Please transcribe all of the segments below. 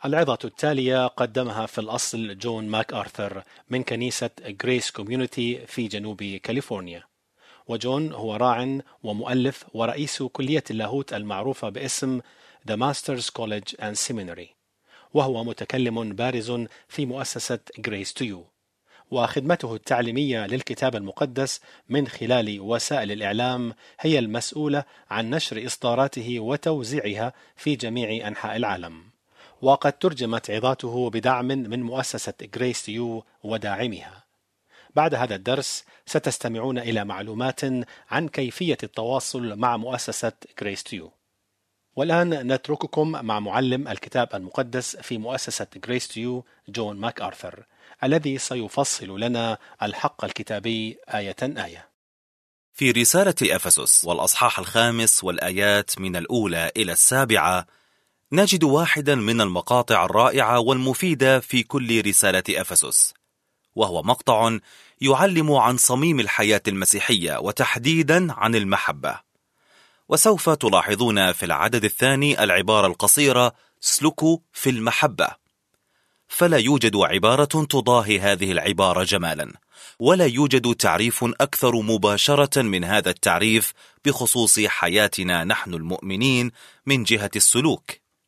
العظة التالية قدمها في الأصل جون ماك آرثر من كنيسة غريس كوميونيتي في جنوب كاليفورنيا. وجون هو راع ومؤلف ورئيس كلية اللاهوت المعروفة باسم The Masters College and Seminary، وهو متكلم بارز في مؤسسة Grace to You، وخدمته التعليمية للكتاب المقدس من خلال وسائل الإعلام هي المسؤولة عن نشر إصداراته وتوزيعها في جميع أنحاء العالم. وقد ترجمت عظاته بدعم من مؤسسة Grace to You وداعمها. بعد هذا الدرس ستستمعون إلى معلومات عن كيفية التواصل مع مؤسسة Grace to You. والآن نترككم مع معلم الكتاب المقدس في مؤسسة Grace to You جون ماك آرثر، الذي سيفصل لنا الحق الكتابي آية آية. في رسالة أفسس والأصحاح 5 والآيات من 1 إلى 7 نجد واحدا من المقاطع الرائعة والمفيدة في كل رسالة أفسس، وهو مقطع يعلم عن صميم الحياة المسيحية وتحديدا عن المحبة. وسوف تلاحظون في العدد الثاني العبارة القصيرة اسلكوا في المحبة، فلا يوجد عبارة تضاهي هذه العبارة جمالا، ولا يوجد تعريف أكثر مباشرة من هذا التعريف بخصوص حياتنا نحن المؤمنين من جهة السلوك.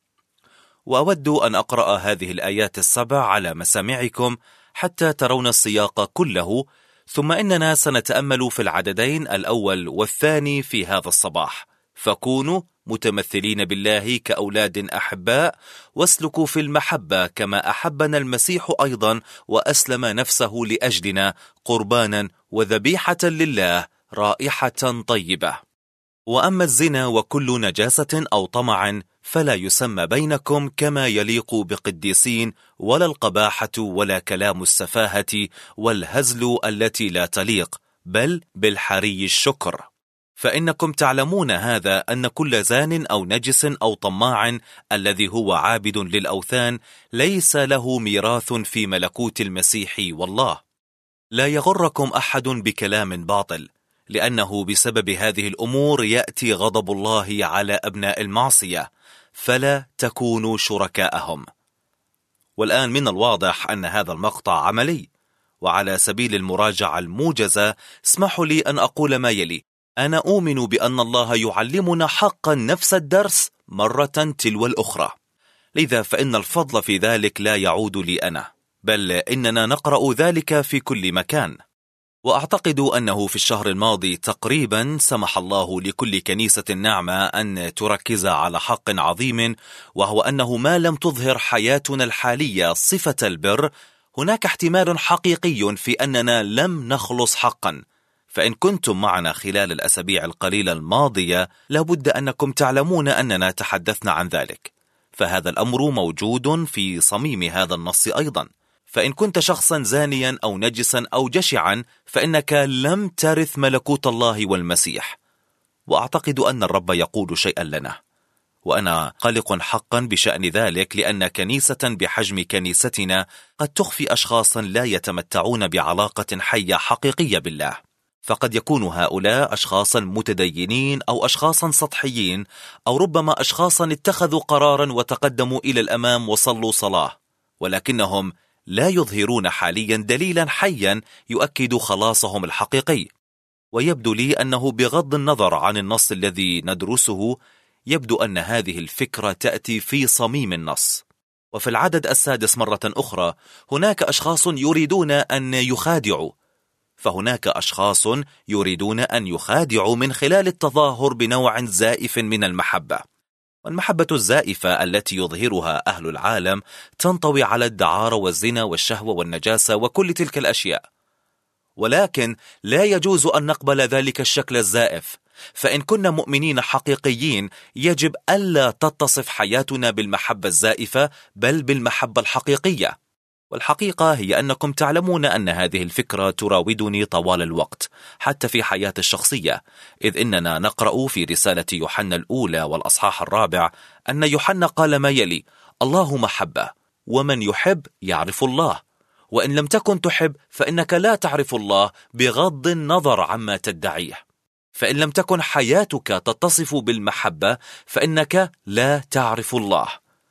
وأود أن أقرأ هذه الآيات 7 على مسامعكم حتى ترون السياق كله، ثم إننا سنتأمل في العددين الأول والثاني في هذا الصباح. فكونوا متمثلين بالله كأولاد أحباء، واسلكوا في المحبة كما أحبنا المسيح أيضا وأسلم نفسه لأجلنا قربانا وذبيحة لله رائحة طيبة. وأما الزنا وكل نجاسة أو طمع فلا يسمى بينكم كما يليق بقديسين، ولا القباحة ولا كلام السفاهة والهزل التي لا تليق، بل بالحري الشكر. فإنكم تعلمون هذا أن كل زان أو نجس أو طماع الذي هو عابد للأوثان ليس له ميراث في ملكوت المسيح والله. لا يغركم أحد بكلام باطل، لأنه بسبب هذه الأمور يأتي غضب الله على أبناء المعصية، فلا تكونوا شركاءهم. والآن من الواضح أن هذا المقطع عملي، وعلى سبيل المراجعة الموجزة اسمحوا لي أن أقول ما يلي: أنا أؤمن بأن الله يعلمنا حقا نفس الدرس مرة تلو الأخرى، لذا فإن الفضل في ذلك لا يعود لي أنا، بل إننا نقرأ ذلك في كل مكان. وأعتقد أنه في الشهر الماضي تقريبا سمح الله لكل كنيسة النعمة أن تركز على حق عظيم، وهو أنه ما لم تظهر حياتنا الحالية صفة البر، هناك احتمال حقيقي في أننا لم نخلص حقا. فإن كنتم معنا خلال الأسابيع القليلة الماضية لابد أنكم تعلمون أننا تحدثنا عن ذلك، فهذا الأمر موجود في صميم هذا النص أيضا. فإن كنت شخصا زانيا أو نجسا أو جشعا فإنك لم ترث ملكوت الله والمسيح. وأعتقد أن الرب يقول شيئا لنا، وأنا قلق حقا بشأن ذلك، لأن كنيسة بحجم كنيستنا قد تخفي أشخاصا لا يتمتعون بعلاقة حية حقيقية بالله. فقد يكون هؤلاء أشخاصا متدينين أو أشخاصا سطحيين، أو ربما أشخاصا اتخذوا قرارا وتقدموا إلى الأمام وصلوا صلاة، ولكنهم لا يظهرون حاليا دليلا حيا يؤكد خلاصهم الحقيقي. ويبدو لي أنه بغض النظر عن النص الذي ندرسه يبدو أن هذه الفكرة تأتي في صميم النص. وفي العدد 6 مرة أخرى هناك أشخاص يريدون أن يخادعوا، فهناك أشخاص يريدون أن يخادعوا من خلال التظاهر بنوع زائف من المحبة. والمحبة الزائفة التي يظهرها أهل العالم تنطوي على الدعارة والزنا والشهوة والنجاسة وكل تلك الأشياء، ولكن لا يجوز أن نقبل ذلك الشكل الزائف. فإن كنا مؤمنين حقيقيين يجب ألا تتصف حياتنا بالمحبة الزائفة، بل بالمحبة الحقيقية. والحقيقة هي أنكم تعلمون أن هذه الفكرة تراودني طوال الوقت حتى في حياتي الشخصية، إذ إننا نقرأ في رسالة يوحنا الأولى والأصحاح 4 أن يوحنا قال ما يلي: الله محبة، ومن يحب يعرف الله، وإن لم تكن تحب فإنك لا تعرف الله بغض النظر عما تدعيه. فإن لم تكن حياتك تتصف بالمحبة فإنك لا تعرف الله.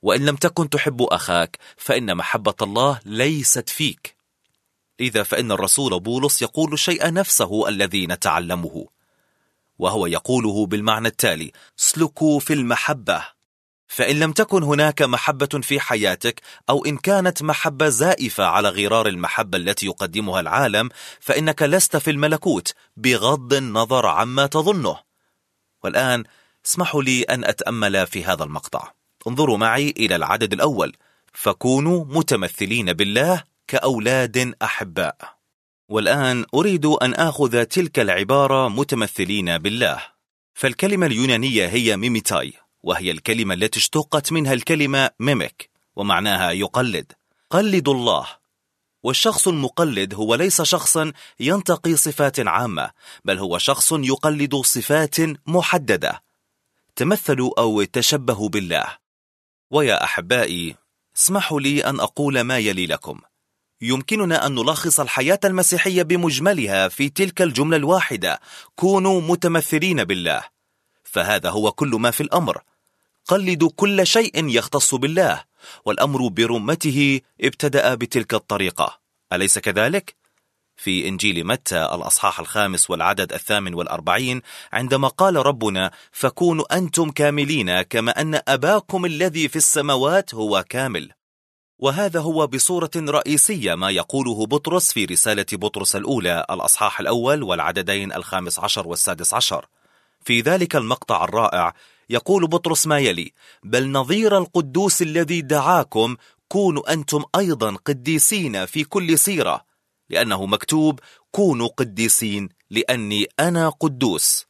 وإن لم تكن تحب أخاك فإن محبة الله ليست فيك. إذا فإن الرسول بولس يقول الشيء نفسه الذي نتعلمه، وهو يقوله بالمعنى التالي: اسلكوا في المحبة. فإن لم تكن هناك محبة في حياتك، أو إن كانت محبة زائفة على غرار المحبة التي يقدمها العالم، فإنك لست في الملكوت بغض النظر عما تظنه. والآن اسمحوا لي أن أتأمل في هذا المقطع. انظروا معي إلى العدد الأول: فكونوا متمثلين بالله كأولاد أحباء. والآن أريد أن آخذ تلك العبارة متمثلين بالله، فالكلمة اليونانية هي ميميتاي، وهي الكلمة التي اشتقت منها الكلمة ميميك، ومعناها يقلد. قلدوا الله. والشخص المقلد هو ليس شخصا ينتقي صفات عامة، بل هو شخص يقلد صفات محددة. تمثلوا أو تشبهوا بالله. ويا أحبائي، اسمحوا لي أن أقول ما يلي لكم. يمكننا أن نلخص الحياة المسيحية بمجملها في تلك الجملة الواحدة: كونوا متمثلين بالله. فهذا هو كل ما في الأمر. قلدوا كل شيء يختص بالله، والأمر برمته ابتدأ بتلك الطريقة، أليس كذلك؟ في إنجيل متى الأصحاح 5 والعدد 48، عندما قال ربنا: فكونوا أنتم كاملين كما أن أباكم الذي في السماوات هو كامل. وهذا هو بصورة رئيسية ما يقوله بطرس في رسالة بطرس الأولى الأصحاح 1 والعددين 15 و16. في ذلك المقطع الرائع يقول بطرس ما يلي: بل نظير القدوس الذي دعاكم كونوا أنتم أيضا قديسين في كل سيرة، لأنه مكتوب: كونوا قديسين لأني أنا قدوس.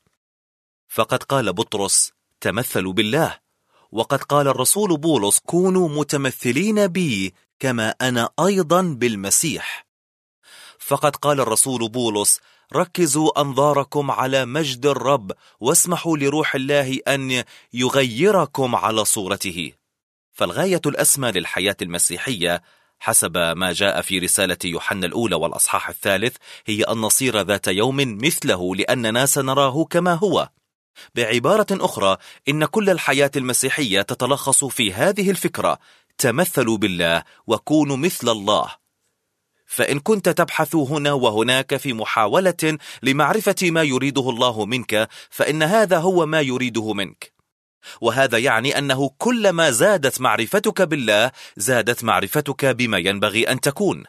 فقد قال بطرس: تمثلوا بالله. وقد قال الرسول بولس: كونوا متمثلين بي كما أنا أيضا بالمسيح. فقد قال الرسول بولس: ركزوا أنظاركم على مجد الرب، واسمحوا لروح الله أن يغيركم على صورته. فالغاية الأسمى للحياة المسيحية حسب ما جاء في رسالة يوحنا الأولى والأصحاح 3 هي أن نصير ذات يوم مثله، لأننا سنراه كما هو. بعبارة أخرى، إن كل الحياة المسيحية تتلخص في هذه الفكرة: تمثلوا بالله وكونوا مثل الله. فإن كنت تبحث هنا وهناك في محاولة لمعرفة ما يريده الله منك، فإن هذا هو ما يريده منك. وهذا يعني أنه كلما زادت معرفتك بالله، زادت معرفتك بما ينبغي أن تكون.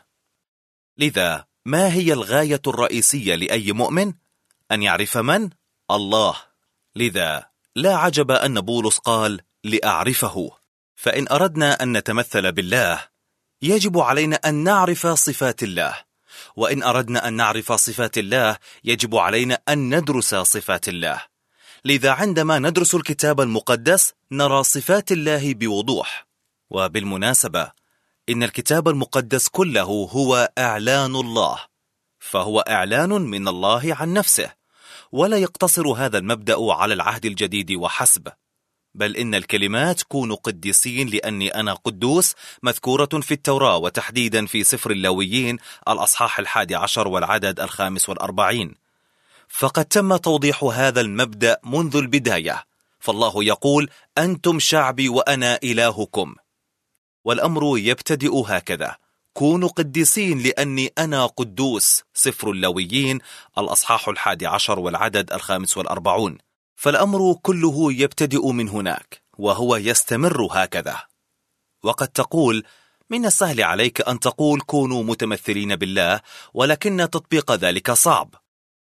لذا ما هي الغاية الرئيسية لأي مؤمن؟ أن يعرف من؟ الله. لذا لا عجب أن بولس قال: لأعرفه. فإن أردنا أن نتمثل بالله، يجب علينا أن نعرف صفات الله. وإن أردنا أن نعرف صفات الله، يجب علينا أن ندرس صفات الله. لذا عندما ندرس الكتاب المقدس نرى صفات الله بوضوح. وبالمناسبة، إن الكتاب المقدس كله هو إعلان الله، فهو إعلان من الله عن نفسه. ولا يقتصر هذا المبدأ على العهد الجديد وحسب، بل إن الكلمات كونوا قديسين لأني أنا قدوس مذكورة في التوراة، وتحديدا في سفر اللاويين الأصحاح 11 والعدد 45. فقد تم توضيح هذا المبدأ منذ البداية. فالله يقول: أنتم شعبي وأنا إلهكم. والأمر يبتدئ هكذا: كونوا قديسين لأني أنا قدوس. سفر اللاويين الأصحاح 11 والعدد 45. فالأمر كله يبتدئ من هناك، وهو يستمر هكذا. وقد تقول: من السهل عليك أن تقول كونوا متمثلين بالله، ولكن تطبيق ذلك صعب.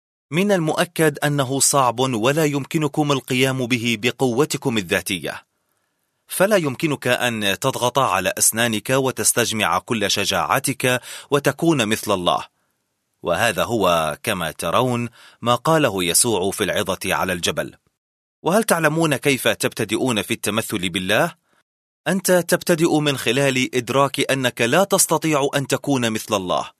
من المؤكد أنه صعب، ولا يمكنكم القيام به بقوتكم الذاتية. فلا يمكنك أن تضغط على أسنانك وتستجمع كل شجاعتك وتكون مثل الله. وهذا هو كما ترون ما قاله يسوع في العظة على الجبل. وهل تعلمون كيف تبتدئون في التمثل بالله؟ أنت تبتدئ من خلال إدراك أنك لا تستطيع أن تكون مثل الله.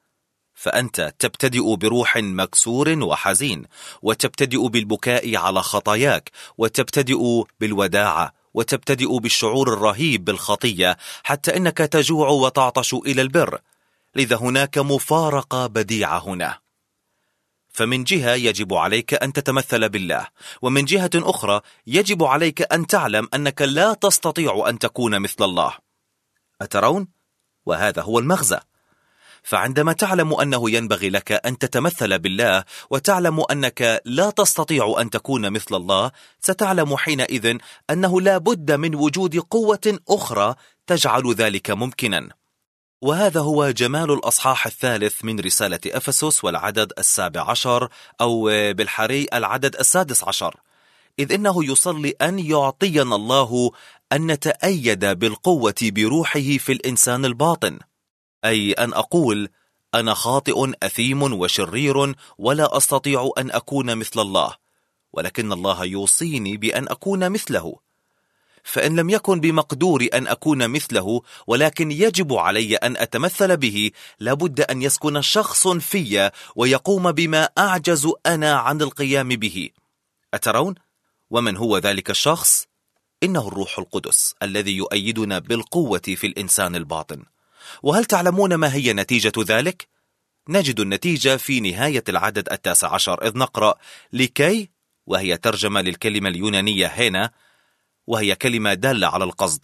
فأنت تبتدئ بروح مكسور وحزين، وتبتدئ بالبكاء على خطاياك، وتبتدئ بالوداعة، وتبتدئ بالشعور الرهيب بالخطية، حتى إنك تجوع وتعطش إلى البر. لذا هناك مفارقة بديعة هنا. فمن جهة يجب عليك أن تتمثل بالله، ومن جهة أخرى يجب عليك أن تعلم أنك لا تستطيع أن تكون مثل الله. أترون؟ وهذا هو المغزى. فعندما تعلم أنه ينبغي لك أن تتمثل بالله، وتعلم أنك لا تستطيع أن تكون مثل الله، ستعلم حينئذ أنه لا بد من وجود قوة أخرى تجعل ذلك ممكنا. وهذا هو جمال الأصحاح 3 من رسالة أفسس، والعدد 17 أو بالحري العدد 16، إذ إنه يصلي أن يعطينا الله أن نتأيد بالقوة بروحه في الإنسان الباطن، أي أن أقول أنا خاطئ أثيم وشرير ولا أستطيع أن أكون مثل الله، ولكن الله يوصيني بأن أكون مثله. فإن لم يكن بمقدوري أن أكون مثله، ولكن يجب علي أن أتمثل به، لابد أن يسكن شخص في ويقوم بما أعجز أنا عن القيام به. أترون؟ ومن هو ذلك الشخص؟ إنه الروح القدس الذي يؤيدنا بالقوة في الإنسان الباطن. وهل تعلمون ما هي نتيجة ذلك؟ نجد النتيجة في نهاية العدد 19، إذ نقرأ لكي، وهي ترجمة للكلمة اليونانية هنا، وهي كلمة دالة على القصد،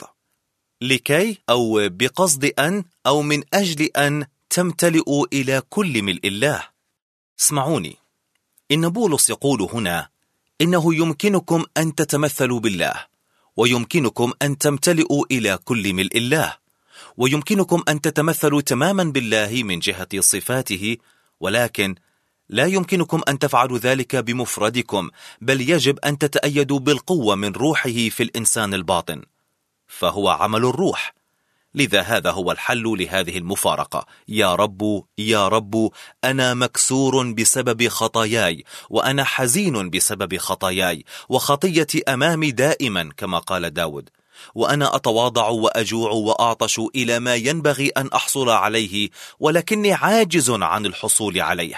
لكي أو بقصد أن أو من أجل أن تمتلئوا إلى كل ملء الله. اسمعوني، إن بولس يقول هنا إنه يمكنكم أن تتمثلوا بالله، ويمكنكم أن تمتلئوا إلى كل ملء الله، ويمكنكم أن تتمثلوا تماما بالله من جهة صفاته، ولكن لا يمكنكم أن تفعلوا ذلك بمفردكم، بل يجب أن تتأيدوا بالقوة من روحه في الإنسان الباطن، فهو عمل الروح. لذا هذا هو الحل لهذه المفارقة. يا رب يا رب، أنا مكسور بسبب خطاياي، وأنا حزين بسبب خطاياي، وخطيتي أمامي دائما كما قال داود، وأنا أتواضع وأجوع وأعطش إلى ما ينبغي أن أحصل عليه، ولكني عاجز عن الحصول عليه.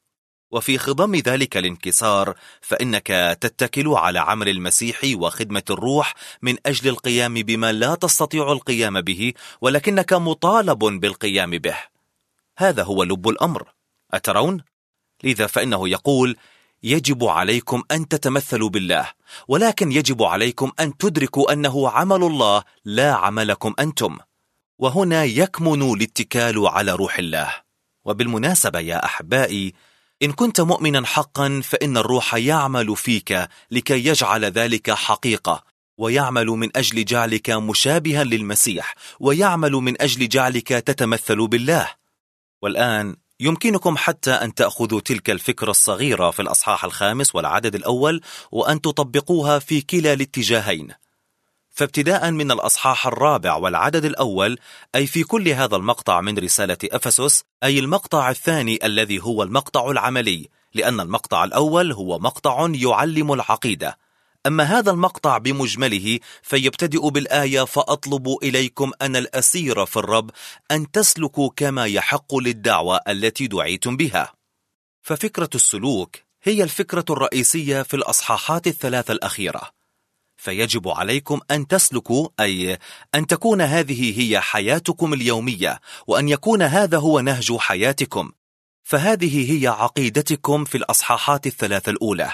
وفي خضم ذلك الانكسار فإنك تتكل على عمل المسيح وخدمة الروح من أجل القيام بما لا تستطيع القيام به، ولكنك مطالب بالقيام به. هذا هو لب الأمر. أترون؟ لذا فإنه يقول يجب عليكم أن تتمثلوا بالله، ولكن يجب عليكم أن تدركوا أنه عمل الله لا عملكم أنتم، وهنا يكمن الاتكال على روح الله. وبالمناسبة يا أحبائي، إن كنت مؤمنا حقا فإن الروح يعمل فيك لكي يجعل ذلك حقيقة، ويعمل من أجل جعلك مشابها للمسيح، ويعمل من أجل جعلك تتمثل بالله. والآن يمكنكم حتى أن تأخذوا تلك الفكرة الصغيرة في الأصحاح 5 والعدد الأول وأن تطبقوها في كلا الاتجاهين. فابتداء من الأصحاح 4 والعدد الأول، أي في كل هذا المقطع من رسالة أفسس، أي المقطع الثاني الذي هو المقطع العملي، لأن المقطع الأول هو مقطع يعلم العقيدة. أما هذا المقطع بمجمله فيبتدئ بالآية فأطلب إليكم أنا الأسير في الرب أن تسلكوا كما يحق للدعوة التي دعيتم بها. ففكرة السلوك هي الفكرة الرئيسية في الأصحاحات 3 الأخيرة. فيجب عليكم أن تسلكوا، أي أن تكون هذه هي حياتكم اليومية، وأن يكون هذا هو نهج حياتكم. فهذه هي عقيدتكم في الأصحاحات 3 الأولى.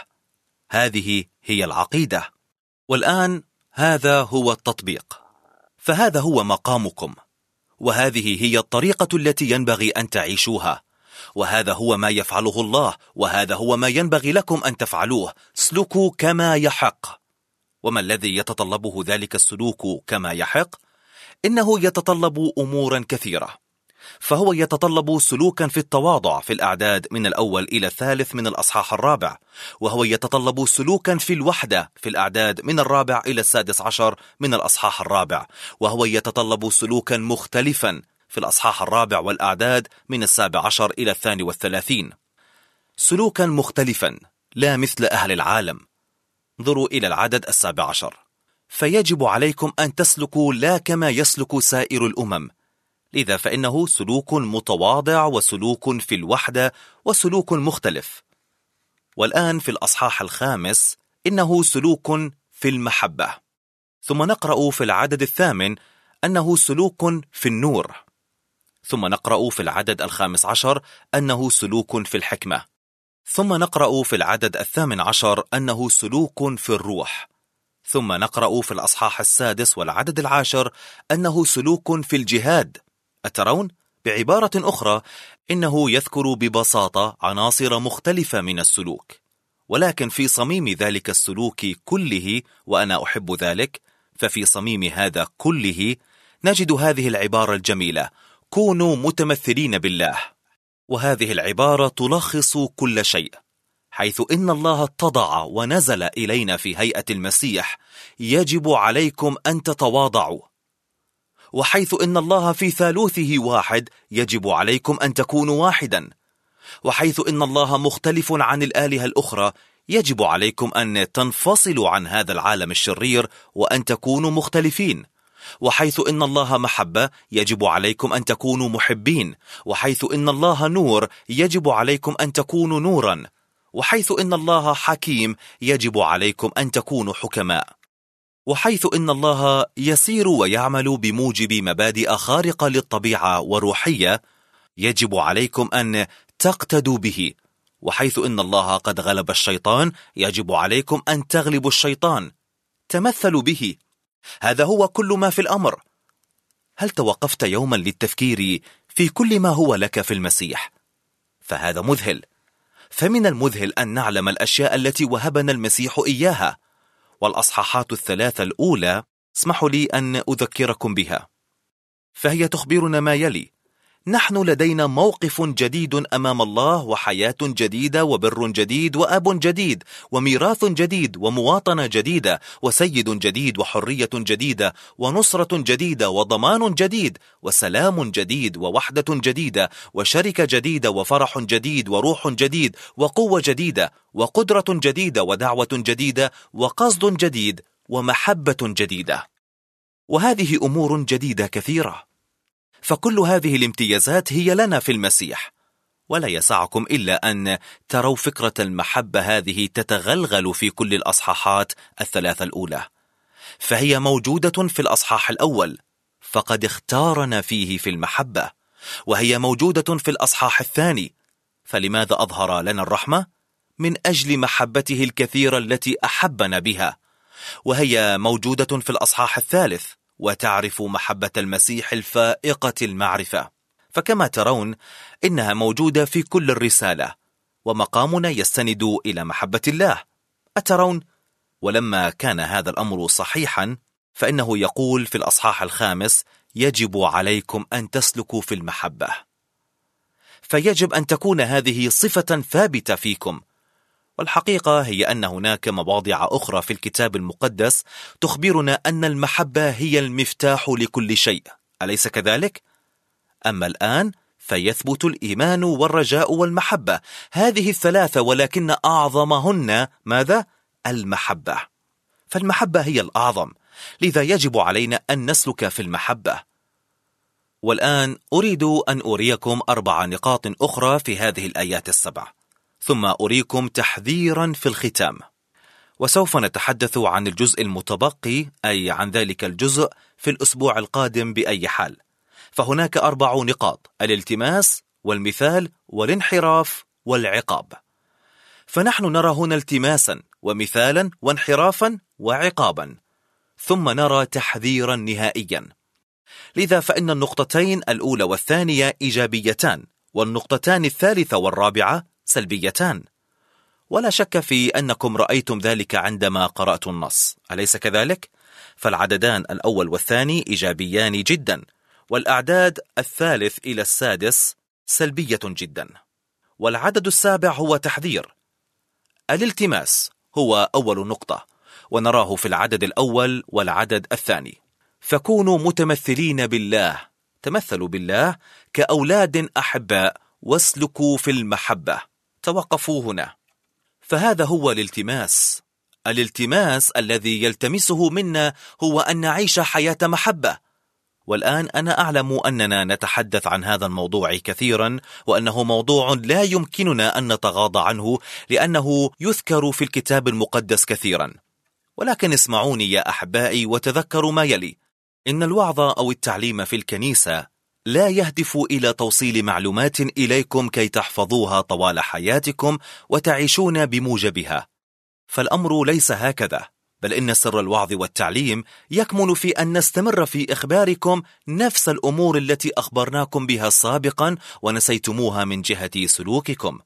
هذه هي العقيدة. والآن هذا هو التطبيق. فهذا هو مقامكم، وهذه هي الطريقة التي ينبغي أن تعيشوها، وهذا هو ما يفعله الله، وهذا هو ما ينبغي لكم أن تفعلوه. سلكوا كما يحق. وما الذي يتطلبه ذلك السلوك كما يحق؟ إنه يتطلب أمورا كثيرة. فهو يتطلب سلوكا في التواضع في الأعداد من الأول إلى الثالث من الأصحاح 4، وهو يتطلب سلوكا في الوحدة في الأعداد من 4 إلى 16 من الأصحاح 4، وهو يتطلب سلوكا مختلفا في الأصحاح 4 والأعداد من 17 إلى 32. سلوكا مختلفا لا مثل أهل العالم. انظروا إلى العدد 17. فيجب عليكم أن تسلكوا لا كما يسلك سائر الأمم. لذا فإنه سلوك متواضع، وسلوك في الوحدة، وسلوك مختلف. والآن في الأصحاح 5 إنه سلوك في المحبة. ثم نقرأ في العدد 8 أنه سلوك في النور. ثم نقرأ في العدد 15 أنه سلوك في الحكمة. ثم نقرأ في العدد 18 أنه سلوك في الروح. ثم نقرأ في الأصحاح 6 والعدد 10 أنه سلوك في الجهاد. أترون؟ بعبارة أخرى، إنه يذكر ببساطة عناصر مختلفة من السلوك، ولكن في صميم ذلك السلوك كله، وأنا أحب ذلك، ففي صميم هذا كله نجد هذه العبارة الجميلة: كونوا متمثلين بالله. وهذه العبارة تلخص كل شيء، حيث إن الله اتضع ونزل إلينا في هيئة المسيح، يجب عليكم أن تتواضعوا. وحيث إن الله في ثالوثه واحد، يجب عليكم أن تكونوا واحدا. وحيث إن الله مختلف عن الآلهة الأخرى، يجب عليكم أن تنفصلوا عن هذا العالم الشرير وأن تكونوا مختلفين. وحيث إن الله محبة، يجب عليكم أن تكونوا محبين. وحيث إن الله نور، يجب عليكم أن تكونوا نورا. وحيث إن الله حكيم، يجب عليكم أن تكونوا حكماء. وحيث إن الله يسير ويعمل بموجب مبادئ خارقة للطبيعة وروحية، يجب عليكم أن تقتدوا به. وحيث إن الله قد غلب الشيطان، يجب عليكم أن تغلبوا الشيطان. تمثلوا به. هذا هو كل ما في الأمر. هل توقفت يوما للتفكير في كل ما هو لك في المسيح؟ فهذا مذهل. فمن المذهل أن نعلم الأشياء التي وهبنا المسيح إياها، والأصحاحات 3 الأولى اسمحوا لي أن أذكركم بها، فهي تخبرنا ما يلي: نحن لدينا موقف جديد أمام الله، وحياة جديدة، وبر جديد، وأب جديد، وميراث جديد، ومواطنة جديدة، وسيد جديد، وحرية جديدة، ونصرة جديدة، وضمان جديد، وسلام جديد، ووحدة جديدة، وشركة جديدة، وفرح جديد، وروح جديد، وقوة جديدة، وقدرة جديدة، ودعوة جديدة، وقصد جديد، ومحبة جديدة. وهذه أمور جديدة كثيرة. فكل هذه الامتيازات هي لنا في المسيح، ولا يسعكم إلا أن تروا فكرة المحبة هذه تتغلغل في كل الأصحاحات 3 الأولى. فهي موجودة في الأصحاح الأول، فقد اختارنا فيه في المحبة، وهي موجودة في الأصحاح الثاني. فلماذا أظهر لنا الرحمة؟ من أجل محبته الكثيرة التي أحبنا بها. وهي موجودة في الأصحاح الثالث، وتعرف محبة المسيح الفائقة المعرفة. فكما ترون إنها موجودة في كل الرسالة، ومقامنا يستند إلى محبة الله. أترون؟ ولما كان هذا الأمر صحيحا، فإنه يقول في الأصحاح 5: يجب عليكم أن تسلكوا في المحبة. فيجب أن تكون هذه صفة ثابتة فيكم. والحقيقة هي أن هناك مواضع أخرى في الكتاب المقدس تخبرنا أن المحبة هي المفتاح لكل شيء، أليس كذلك؟ أما الآن فيثبت الإيمان والرجاء والمحبة، هذه الثلاثة، ولكن أعظمهن ماذا؟ المحبة. فالمحبة هي الأعظم، لذا يجب علينا أن نسلك في المحبة. والآن أريد أن أريكم 4 نقاط أخرى في هذه الآيات 7، ثم أريكم تحذيرا في الختام. وسوف نتحدث عن الجزء المتبقي، أي عن ذلك الجزء، في الأسبوع القادم بأي حال. فهناك 4 نقاط: الالتماس، والمثال، والانحراف، والعقاب. فنحن نرى هنا التماسا، ومثالا، وانحرافا، وعقابا، ثم نرى تحذيرا نهائيا. لذا فإن النقطتين الأولى والثانية إيجابيتان، والنقطتان الثالثة والرابعة سلبيتان. ولا شك في أنكم رأيتم ذلك عندما قرأت النص، أليس كذلك؟ فالعددان الأول والثاني إيجابيان جدا، والأعداد 3 إلى 6 سلبية جدا. والعدد 7 هو تحذير. الالتماس هو أول نقطة، ونراه في العدد الأول والعدد الثاني: فكونوا متمثلين بالله، تمثلوا بالله كأولاد أحباء، واسلكوا في المحبة. توقفوا هنا. فهذا هو الالتماس. الالتماس الذي يلتمسه منا هو أن نعيش حياة محبة. والآن أنا أعلم أننا نتحدث عن هذا الموضوع كثيرا، وأنه موضوع لا يمكننا أن نتغاضى عنه، لأنه يذكر في الكتاب المقدس كثيرا. ولكن اسمعوني يا أحبائي وتذكروا ما يلي: إن الوعظ أو التعليم في الكنيسة لا يهدف إلى توصيل معلومات إليكم كي تحفظوها طوال حياتكم وتعيشون بموجبها، فالأمر ليس هكذا، بل إن سر الوعظ والتعليم يكمن في أن نستمر في إخباركم نفس الأمور التي أخبرناكم بها سابقا ونسيتموها من جهة سلوككم.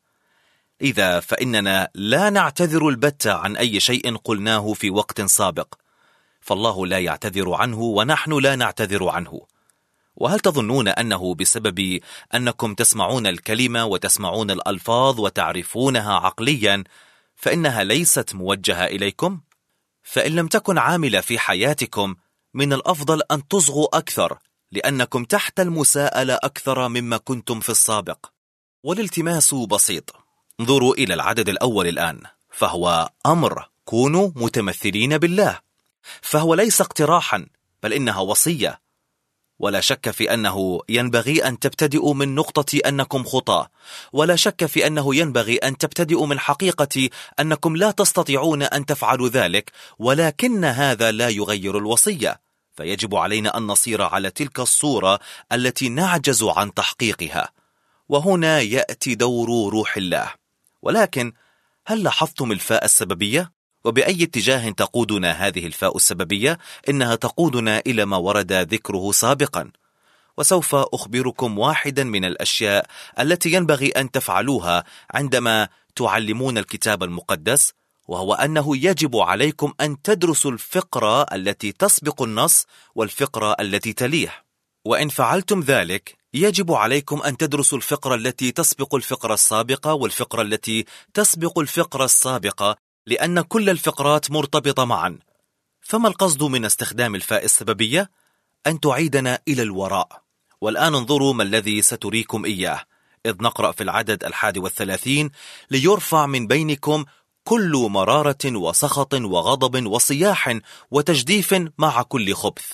إذا فإننا لا نعتذر البتة عن أي شيء قلناه في وقت سابق، فالله لا يعتذر عنه ونحن لا نعتذر عنه. وهل تظنون أنه بسبب أنكم تسمعون الكلمة وتسمعون الألفاظ وتعرفونها عقليا فإنها ليست موجهة إليكم؟ فإن لم تكن عاملة في حياتكم من الأفضل أن تصغوا أكثر، لأنكم تحت المساءلة أكثر مما كنتم في السابق. والالتماس بسيط، انظروا إلى العدد الأول الآن، فهو أمر: كونوا متمثلين بالله. فهو ليس اقتراحا، بل إنها وصية. ولا شك في أنه ينبغي أن تبتدئوا من نقطة أنكم خطاة، ولا شك في أنه ينبغي أن تبتدئوا من حقيقة أنكم لا تستطيعون أن تفعلوا ذلك، ولكن هذا لا يغير الوصية. فيجب علينا أن نصير على تلك الصورة التي نعجز عن تحقيقها، وهنا يأتي دور روح الله. ولكن هل لاحظتم الفاء السببية؟ وبأي اتجاه تقودنا هذه الفاء السببية؟ إنها تقودنا إلى ما ورد ذكره سابقا. وسوف أخبركم واحدا من الأشياء التي ينبغي أن تفعلوها عندما تعلمون الكتاب المقدس، وهو أنه يجب عليكم أن تدرسوا الفقرة التي تسبق النص والفقرة التي تليه. وإن فعلتم ذلك يجب عليكم أن تدرسوا الفقرة التي تسبق الفقرة السابقة والفقرة التي تسبق الفقرة السابقة، لأن كل الفقرات مرتبطة معا. فما القصد من استخدام الفاء السببية؟ أن تعيدنا إلى الوراء. والآن انظروا ما الذي ستريكم إياه، إذ نقرأ في العدد 31: ليرفع من بينكم كل مرارة وسخط وغضب وصياح وتجديف مع كل خبث.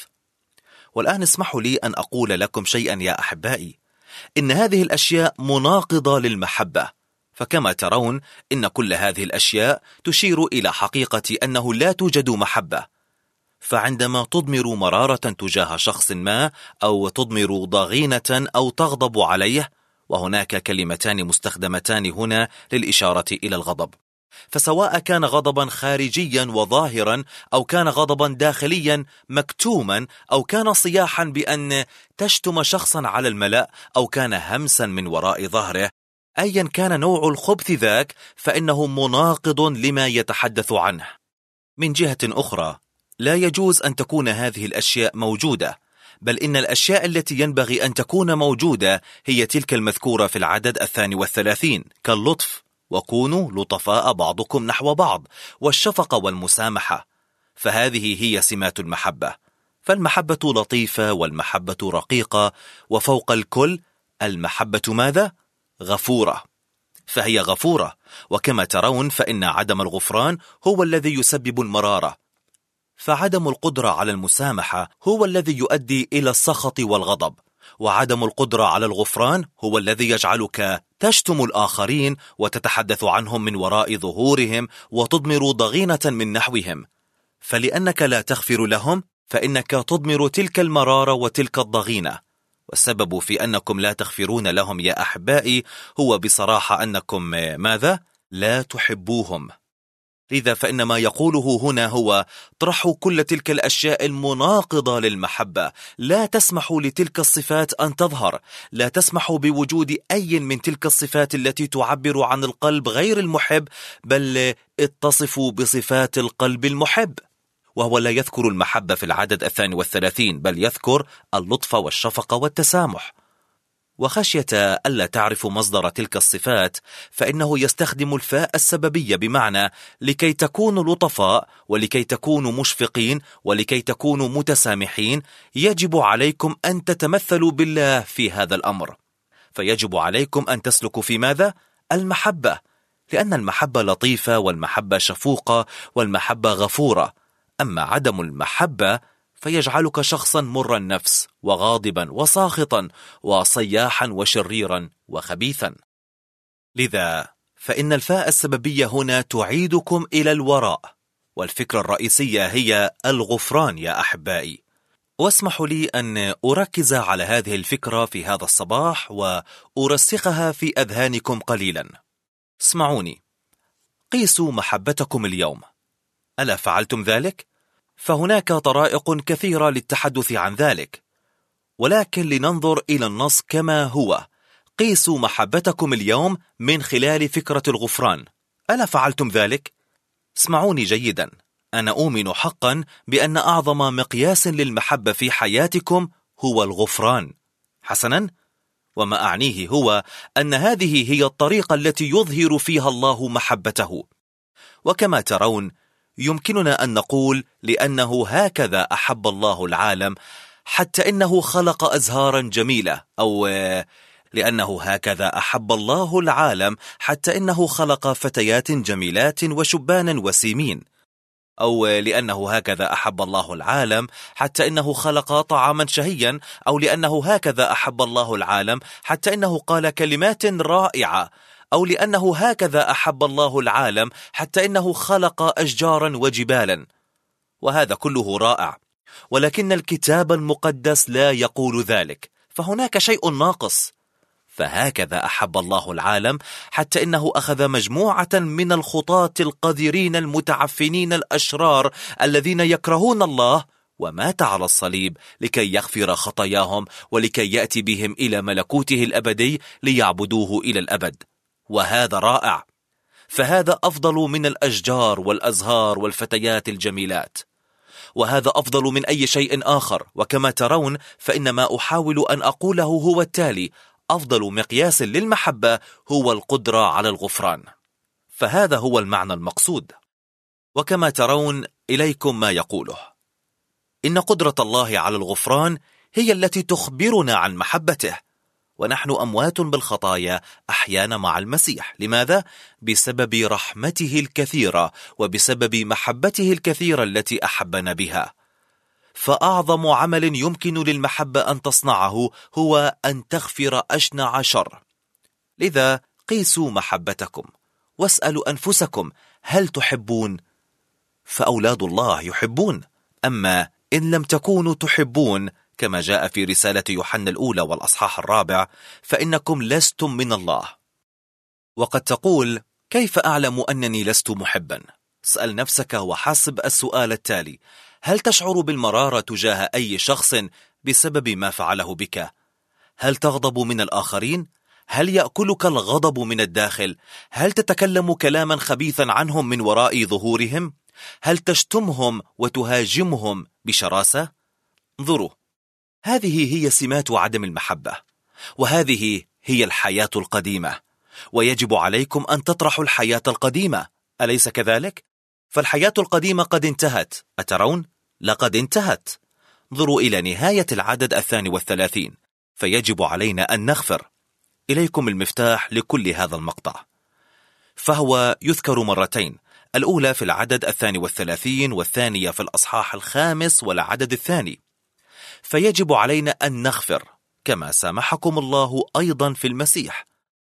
والآن اسمحوا لي أن أقول لكم شيئا يا أحبائي، إن هذه الأشياء مناقضة للمحبة. فكما ترون إن كل هذه الأشياء تشير إلى حقيقة أنه لا توجد محبة. فعندما تضمر مرارة تجاه شخص ما، أو تضمر ضغينة، أو تغضب عليه، وهناك كلمتان مستخدمتان هنا للإشارة إلى الغضب، فسواء كان غضبا خارجيا وظاهرا، أو كان غضبا داخليا مكتوما، أو كان صياحا بأن تشتم شخصا على الملأ، أو كان همسا من وراء ظهره، أيا كان نوع الخبث ذاك فإنه مناقض لما يتحدث عنه. من جهة أخرى لا يجوز أن تكون هذه الأشياء موجودة، بل إن الأشياء التي ينبغي أن تكون موجودة هي تلك المذكورة في العدد 32 كاللطف، وكونوا لطفاء بعضكم نحو بعض، والشفقة والمسامحة، فهذه هي سمات المحبة. فالمحبة لطيفة والمحبة رقيقة، وفوق الكل المحبة ماذا؟ غفورة. فهي غفورة، وكما ترون فإن عدم الغفران هو الذي يسبب المرارة، فعدم القدرة على المسامحة هو الذي يؤدي إلى السخط والغضب، وعدم القدرة على الغفران هو الذي يجعلك تشتم الآخرين وتتحدث عنهم من وراء ظهورهم وتضمر ضغينة من نحوهم. فلأنك لا تغفر لهم فإنك تضمر تلك المرارة وتلك الضغينة. والسبب في أنكم لا تغفرون لهم يا أحبائي هو بصراحة أنكم ماذا؟ لا تحبوهم. لذا فإن ما يقوله هنا هو: طرحوا كل تلك الأشياء المناقضة للمحبة، لا تسمحوا لتلك الصفات أن تظهر، لا تسمحوا بوجود أي من تلك الصفات التي تعبر عن القلب غير المحب، بل اتصفوا بصفات القلب المحب. وهو لا يذكر المحبة في العدد 32، بل يذكر اللطف والشفقة والتسامح. وخشية ألا تعرفوا مصدر تلك الصفات فإنه يستخدم الفاء السببية، بمعنى لكي تكونوا لطفاء، ولكي تكونوا مشفقين، ولكي تكونوا متسامحين يجب عليكم أن تتمثلوا بالله في هذا الأمر. فيجب عليكم أن تسلكوا في ماذا؟ المحبة، لأن المحبة لطيفة، والمحبة شفوقة، والمحبة غفورة. أما عدم المحبة فيجعلك شخصا مر النفس وغاضبا وساخطا وصياحا وشريرا وخبيثا. لذا فإن الفاء السببية هنا تعيدكم إلى الوراء، والفكرة الرئيسية هي الغفران يا أحبائي. واسمحوا لي أن أركز على هذه الفكرة في هذا الصباح وأرسخها في أذهانكم قليلا. اسمعوني، قيسوا محبتكم اليوم. ألا فعلتم ذلك؟ فهناك طرائق كثيرة للتحدث عن ذلك، ولكن لننظر إلى النص كما هو. قيسوا محبتكم اليوم من خلال فكرة الغفران. ألا فعلتم ذلك؟ اسمعوني جيدا، أنا أؤمن حقا بأن أعظم مقياس للمحبة في حياتكم هو الغفران. حسنا، وما أعنيه هو أن هذه هي الطريقة التي يظهر فيها الله محبته. وكما ترون، يمكننا أن نقول لأنه هكذا أحب الله العالم حتى إنه خلق أزهارا جميلة، أو لأنه هكذا أحب الله العالم حتى إنه خلق فتيات جميلات وشبانا وسيمين، أو لأنه هكذا أحب الله العالم حتى إنه خلق طعاما شهيا، أو لأنه هكذا أحب الله العالم حتى إنه قال كلمات رائعة، أو لأنه هكذا أحب الله العالم حتى إنه خلق أشجارا وجبالا. وهذا كله رائع، ولكن الكتاب المقدس لا يقول ذلك، فهناك شيء ناقص. فهكذا أحب الله العالم حتى إنه أخذ مجموعة من الخطاة القذرين المتعفنين الأشرار الذين يكرهون الله، ومات على الصليب لكي يغفر خطاياهم ولكي يأتي بهم إلى ملكوته الأبدي ليعبدوه إلى الأبد. وهذا رائع، فهذا أفضل من الأشجار والأزهار والفتيات الجميلات، وهذا أفضل من أي شيء آخر. وكما ترون، فإن ما أحاول أن أقوله هو التالي: أفضل مقياس للمحبة هو القدرة على الغفران. فهذا هو المعنى المقصود. وكما ترون إليكم ما يقوله: إن قدرة الله على الغفران هي التي تخبرنا عن محبته، ونحن أموات بالخطايا أحيانا مع المسيح. لماذا؟ بسبب رحمته الكثيرة وبسبب محبته الكثيرة التي أحبنا بها. فأعظم عمل يمكن للمحبة أن تصنعه هو أن تغفر أشنع شر. لذا قيسوا محبتكم واسألوا أنفسكم: هل تحبون؟ فأولاد الله يحبون. أما إن لم تكونوا تحبون، كما جاء في رسالة يوحنا الأولى والأصحاح 4، فإنكم لستم من الله. وقد تقول: كيف أعلم أنني لست محبا؟ اسأل نفسك وحاسب السؤال التالي: هل تشعر بالمرارة تجاه أي شخص بسبب ما فعله بك؟ هل تغضب من الآخرين؟ هل يأكلك الغضب من الداخل؟ هل تتكلم كلاما خبيثا عنهم من وراء ظهورهم؟ هل تشتمهم وتهاجمهم بشراسة؟ انظروا، هذه هي سمات عدم المحبة، وهذه هي الحياة القديمة، ويجب عليكم أن تطرحوا الحياة القديمة، أليس كذلك؟ فالحياة القديمة قد انتهت، أترون؟ لقد انتهت. انظروا إلى نهاية العدد 32، فيجب علينا أن نغفر. إليكم المفتاح لكل هذا المقطع، فهو يذكر مرتين، الأولى في العدد 32 والثانية في الأصحاح 5 والعدد 2. فيجب علينا أن نغفر كما سامحكم الله أيضا في المسيح.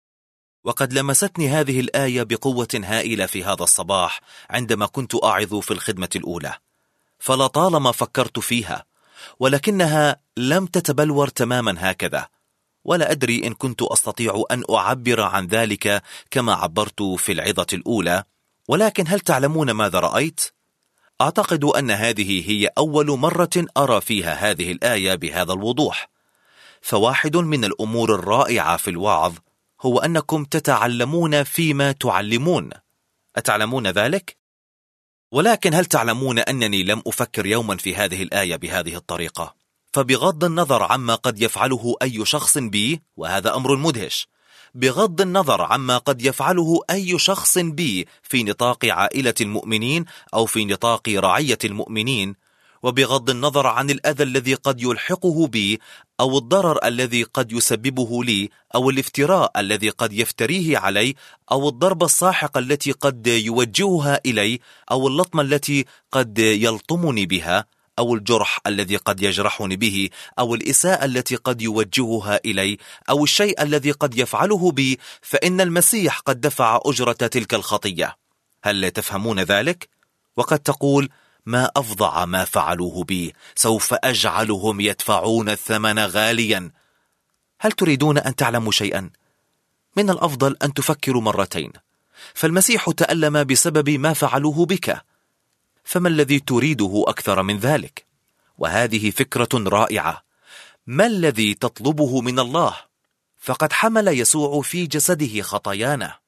وقد لمستني هذه الآية بقوة هائلة في هذا الصباح عندما كنت أعظ في الخدمة الأولى، فلطالما فكرت فيها، ولكنها لم تتبلور تماما هكذا، ولا أدري إن كنت أستطيع أن أعبر عن ذلك كما عبرت في العظة الأولى. ولكن هل تعلمون ماذا رأيت؟ أعتقد أن هذه هي أول مرة أرى فيها هذه الآية بهذا الوضوح. فواحد من الأمور الرائعة في الوعظ هو أنكم تتعلمون فيما تعلمون. أتعلمون ذلك؟ ولكن هل تعلمون أنني لم أفكر يوما في هذه الآية بهذه الطريقة؟ فبغض النظر عما قد يفعله أي شخص بي، وهذا أمر مدهش، بغض النظر عما قد يفعله أي شخص بي في نطاق عائلة المؤمنين أو في نطاق رعية المؤمنين، وبغض النظر عن الأذى الذي قد يلحقه بي أو الضرر الذي قد يسببه لي أو الافتراء الذي قد يفتريه علي أو الضربة الساحقة التي قد يوجهها إلي أو اللطمة التي قد يلطمني بها أو الجرح الذي قد يجرحني به أو الإساءة التي قد يوجهها إلي أو الشيء الذي قد يفعله بي، فإن المسيح قد دفع أجرة تلك الخطية. هل تفهمون ذلك؟ وقد تقول: ما أفظع ما فعلوه بي، سوف أجعلهم يدفعون الثمن غاليا. هل تريدون أن تعلموا شيئا؟ من الأفضل أن تفكروا مرتين، فالمسيح تألم بسبب ما فعلوه بك، فما الذي تريده أكثر من ذلك؟ وهذه فكرة رائعة. ما الذي تطلبه من الله؟ فقد حمل يسوع في جسده خطايانا.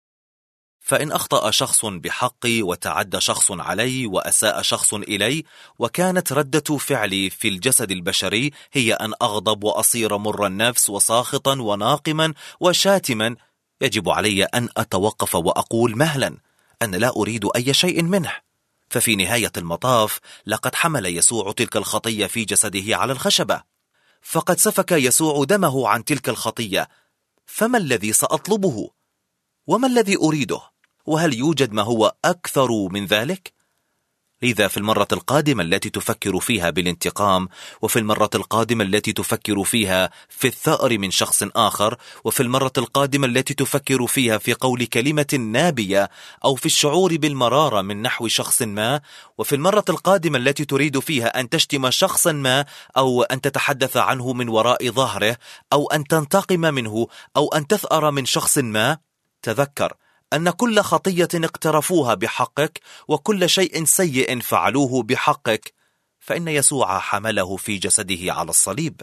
فإن أخطأ شخص بحقي وتعدى شخص علي وأساء شخص إلي، وكانت ردة فعلي في الجسد البشري هي أن أغضب وأصير مر النفس وساخطا وناقما وشاتما، يجب علي أن أتوقف وأقول مهلا أن لا أريد أي شيء منه. ففي نهاية المطاف لقد حمل يسوع تلك الخطية في جسده على الخشبة، فقد سفك يسوع دمه عن تلك الخطية. فما الذي سأطلبه؟ وما الذي أريده؟ وهل يوجد ما هو أكثر من ذلك؟ لذا في المرة القادمة التي تفكر فيها بالانتقام، وفي المرة القادمة التي تفكر فيها في الثأر من شخص آخر، وفي المرة القادمة التي تفكر فيها في قول كلمة نابية أو في الشعور بالمرارة من نحو شخص ما، وفي المرة القادمة التي تريد فيها أن تشتم شخصا ما أو أن تتحدث عنه من وراء ظهره أو أن تنتقم منه أو أن تثأر من شخص ما، تذكر أن كل خطية اقترفوها بحقك وكل شيء سيء فعلوه بحقك فإن يسوع حمله في جسده على الصليب.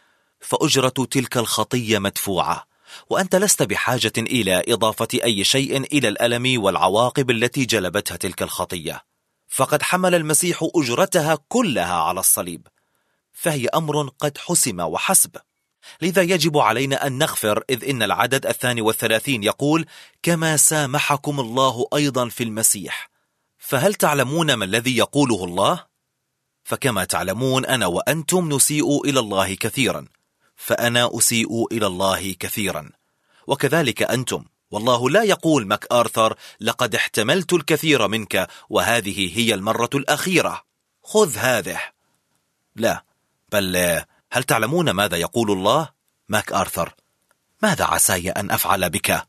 فأجرة تلك الخطية مدفوعة، وأنت لست بحاجة إلى إضافة أي شيء إلى الألم والعواقب التي جلبتها تلك الخطية، فقد حمل المسيح أجرتها كلها على الصليب، فهي أمر قد حسم وحسب. لذا يجب علينا أن نغفر، إذ إن العدد 32 يقول: كما سامحكم الله أيضا في المسيح. فهل تعلمون ما الذي يقوله الله؟ فكما تعلمون أنا وأنتم نسيء إلى الله كثيرا، فأنا أسيء إلى الله كثيرا، وكذلك أنتم. والله لا يقول ماك آرثر: لقد احتملت الكثير منك وهذه هي المرة الأخيرة، خذ هذه. لا، بل هل تعلمون ماذا يقول الله؟ ماك آرثر: ماذا عساي أن أفعل بك؟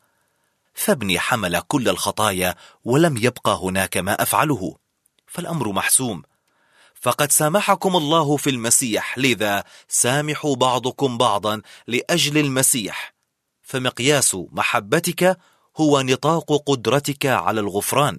فابني حمل كل الخطايا ولم يبقى هناك ما أفعله، فالأمر محسوم. فقد سامحكم الله في المسيح، لذا سامحوا بعضكم بعضا لأجل المسيح، فمقياس محبتك هو نطاق قدرتك على الغفران.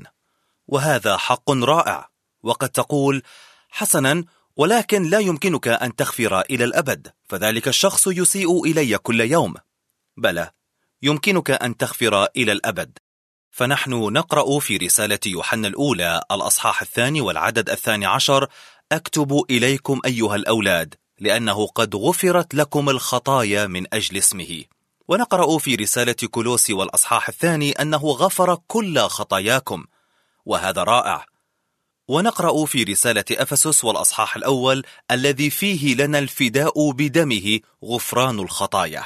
وهذا حق رائع. وقد تقول: حسنا، ولكن لا يمكنك أن تغفر إلى الأبد، فذلك الشخص يسيء إلي كل يوم. بلى، يمكنك أن تغفر إلى الأبد. فنحن نقرأ في رسالة يوحنا الأولى الأصحاح 2 والعدد 12: أكتب إليكم أيها الأولاد لأنه قد غفرت لكم الخطايا من أجل اسمه. ونقرأ في رسالة كولوسي والأصحاح 2 أنه غفر كل خطاياكم، وهذا رائع. ونقرأ في رسالة أفسس والأصحاح الأول الذي فيه لنا الفداء بدمه غفران الخطايا.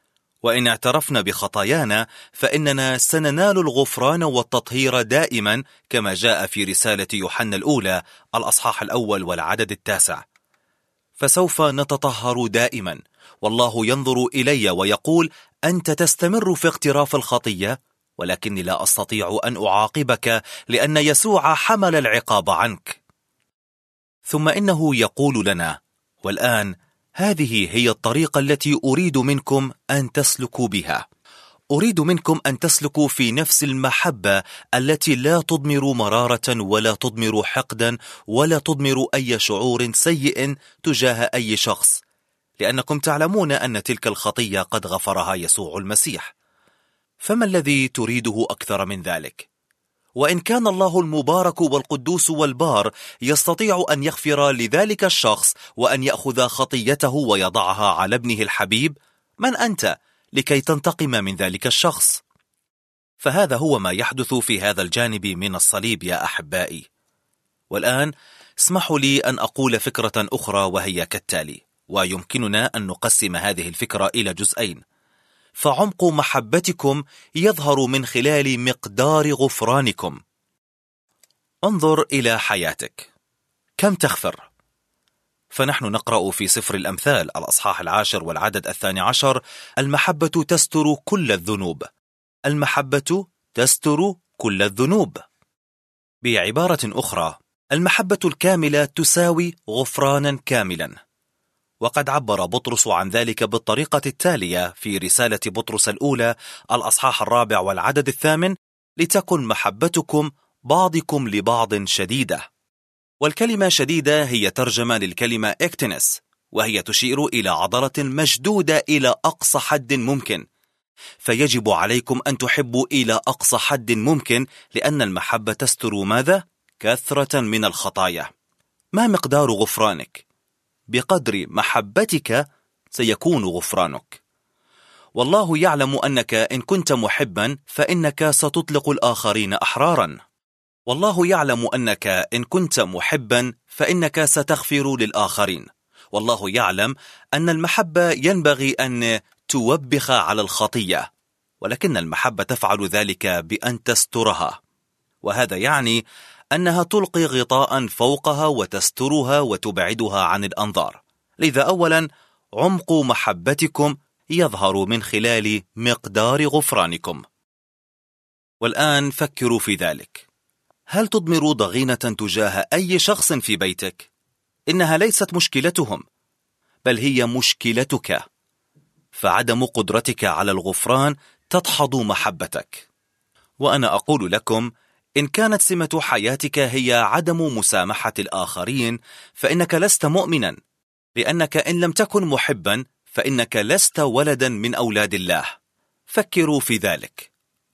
وإن اعترفنا بخطايانا فإننا سننال الغفران والتطهير دائما، كما جاء في رسالة يوحنا الأولى الأصحاح الأول والعدد 9. فسوف نتطهر دائما، والله ينظر إلي ويقول: أنت تستمر في اقتراف الخطية، ولكني لا أستطيع أن أعاقبك لأن يسوع حمل العقاب عنك. ثم إنه يقول لنا: والآن هذه هي الطريقة التي أريد منكم أن تسلكوا بها. أريد منكم أن تسلكوا في نفس المحبة التي لا تضمر مرارة ولا تضمر حقدا ولا تضمر أي شعور سيء تجاه أي شخص، لأنكم تعلمون أن تلك الخطية قد غفرها يسوع المسيح. فما الذي تريده أكثر من ذلك؟ وإن كان الله المبارك والقدوس والبار يستطيع أن يغفر لذلك الشخص وأن يأخذ خطيته ويضعها على ابنه الحبيب، من أنت لكي تنتقم من ذلك الشخص؟ فهذا هو ما يحدث في هذا الجانب من الصليب يا أحبائي. والآن اسمحوا لي أن أقول فكرة أخرى، وهي كالتالي، ويمكننا أن نقسم هذه الفكرة إلى جزئين. فعمق محبتكم يظهر من خلال مقدار غفرانكم. انظر إلى حياتك، كم تغفر؟ فنحن نقرأ في سفر الأمثال الأصحاح 10 والعدد 12: المحبة تستر كل الذنوب. المحبة تستر كل الذنوب. بعبارة أخرى، المحبة الكاملة تساوي غفرانا كاملا، وقد عبر بطرس عن ذلك بالطريقة التالية في رسالة بطرس الأولى الأصحاح 4 والعدد 8: لتكن محبتكم بعضكم لبعض شديدة. والكلمة شديدة هي ترجمة للكلمة اكتنس، وهي تشير إلى عضلة مشدودة إلى أقصى حد ممكن، فيجب عليكم أن تحبوا إلى أقصى حد ممكن، لأن المحبة تستر ماذا؟ كثرة من الخطايا. ما مقدار غفرانك؟ بقدر محبتك سيكون غفرانك. والله يعلم أنك إن كنت محبا فإنك ستطلق الآخرين أحرارا. والله يعلم أنك إن كنت محبا فإنك ستغفر للآخرين. والله يعلم أن المحبة ينبغي أن توبخ على الخطية، ولكن المحبة تفعل ذلك بأن تسترها، وهذا يعني أنها تلقي غطاء فوقها وتسترها وتبعدها عن الأنظار. لذا أولا، عمق محبتكم يظهر من خلال مقدار غفرانكم. والآن فكروا في ذلك. هل تضمر ضغينة تجاه أي شخص في بيتك؟ إنها ليست مشكلتهم، بل هي مشكلتك، فعدم قدرتك على الغفران تدحض محبتك. وأنا أقول لكم، إن كانت سمة حياتك هي عدم مسامحة الآخرين فإنك لست مؤمنا، لأنك إن لم تكن محبا فإنك لست ولدا من أولاد الله. فكروا في ذلك.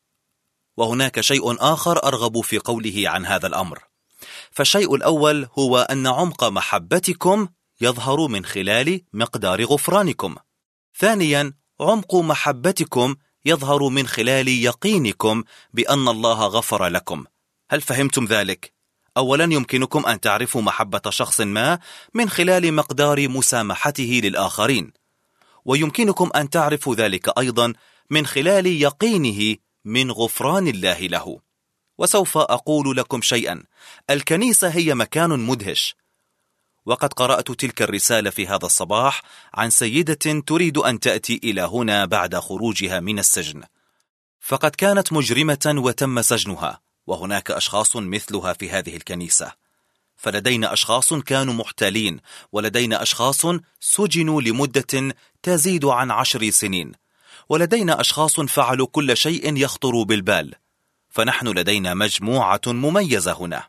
وهناك شيء آخر أرغب في قوله عن هذا الأمر. فالشيء الأول هو أن عمق محبتكم يظهر من خلال مقدار غفرانكم. ثانيا، عمق محبتكم يظهر من خلال يقينكم بأن الله غفر لكم. هل فهمتم ذلك؟ أولا، يمكنكم أن تعرفوا محبة شخص ما من خلال مقدار مسامحته للآخرين، ويمكنكم أن تعرفوا ذلك أيضا من خلال يقينه من غفران الله له. وسوف أقول لكم شيئا. الكنيسة هي مكان مدهش، وقد قرأت تلك الرسالة في هذا الصباح عن سيدة تريد أن تأتي إلى هنا بعد خروجها من السجن، فقد كانت مجرمة وتم سجنها، وهناك أشخاص مثلها في هذه الكنيسة. فلدينا أشخاص كانوا محتالين، ولدينا أشخاص سجنوا لمدة تزيد عن 10 سنين، ولدينا أشخاص فعلوا كل شيء يخطر بالبال. فنحن لدينا مجموعة مميزة هنا.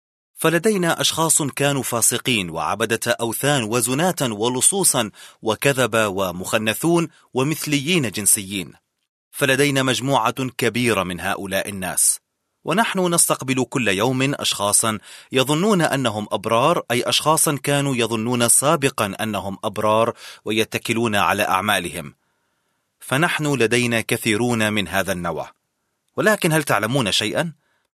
فلدينا أشخاص كانوا فاسقين وعبدة أوثان وزناة ولصوصا وكذبة ومخنثون ومثليين جنسيين. فلدينا مجموعة كبيرة من هؤلاء الناس، ونحن نستقبل كل يوم أشخاصا يظنون أنهم أبرار، أي أشخاصا كانوا يظنون سابقا أنهم أبرار ويتكلون على أعمالهم. فنحن لدينا كثيرون من هذا النوع. ولكن هل تعلمون شيئا؟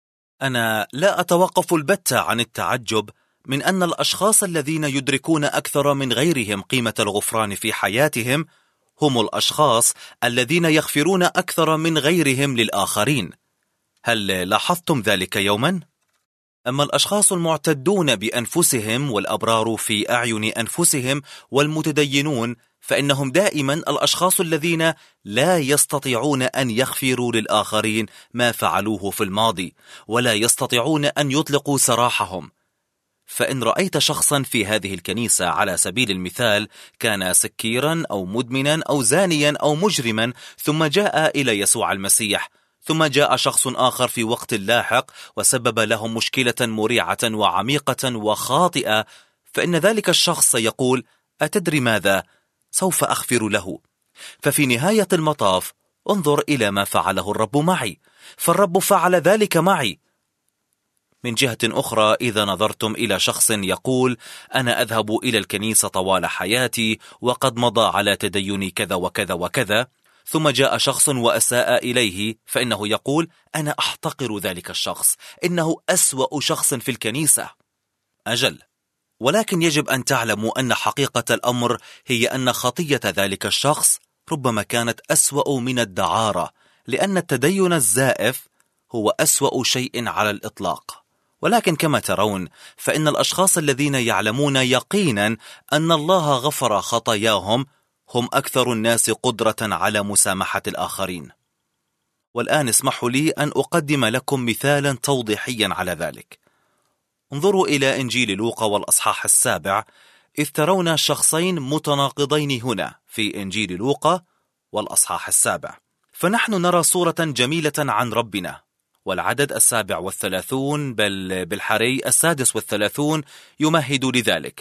أنا لا أتوقف البتة عن التعجب من أن الأشخاص الذين يدركون أكثر من غيرهم قيمة الغفران في حياتهم هم الأشخاص الذين يغفرون أكثر من غيرهم للآخرين. هل لاحظتم ذلك يوما؟ أما الأشخاص المعتدون بأنفسهم والأبرار في أعين أنفسهم والمتدينون فإنهم دائما الأشخاص الذين لا يستطيعون أن يغفروا للآخرين ما فعلوه في الماضي، ولا يستطيعون أن يطلقوا سراحهم. فإن رأيت شخصا في هذه الكنيسة على سبيل المثال كان سكيرا أو مدمنا أو زانيا أو مجرما، ثم جاء إلى يسوع المسيح، ثم جاء شخص آخر في وقت لاحق وسبب لهم مشكلة مريعة وعميقة وخاطئة، فإن ذلك الشخص سيقول: أتدري ماذا؟ سوف أغفر له. ففي نهاية المطاف انظر إلى ما فعله الرب معي، فالرب فعل ذلك معي. من جهة أخرى، إذا نظرتم إلى شخص يقول: أنا أذهب إلى الكنيسة طوال حياتي وقد مضى على تديني كذا وكذا وكذا، ثم جاء شخص وأساء إليه، فإنه يقول: أنا أحتقر ذلك الشخص، إنه أسوأ شخص في الكنيسة. أجل، ولكن يجب أن تعلموا أن حقيقة الأمر هي أن خطية ذلك الشخص ربما كانت أسوأ من الدعارة، لأن التدين الزائف هو أسوأ شيء على الإطلاق. ولكن كما ترون، فإن الأشخاص الذين يعلمون يقينا أن الله غفر خطاياهم هم أكثر الناس قدرة على مسامحة الآخرين. والآن اسمحوا لي أن أقدم لكم مثالا توضيحيا على ذلك. انظروا إلى إنجيل لوقا والأصحاح 7، إذ ترون شخصين متناقضين هنا في إنجيل لوقا والأصحاح 7. فنحن نرى صورة جميلة عن ربنا، والعدد 37 بل بالحري 36 يمهد لذلك.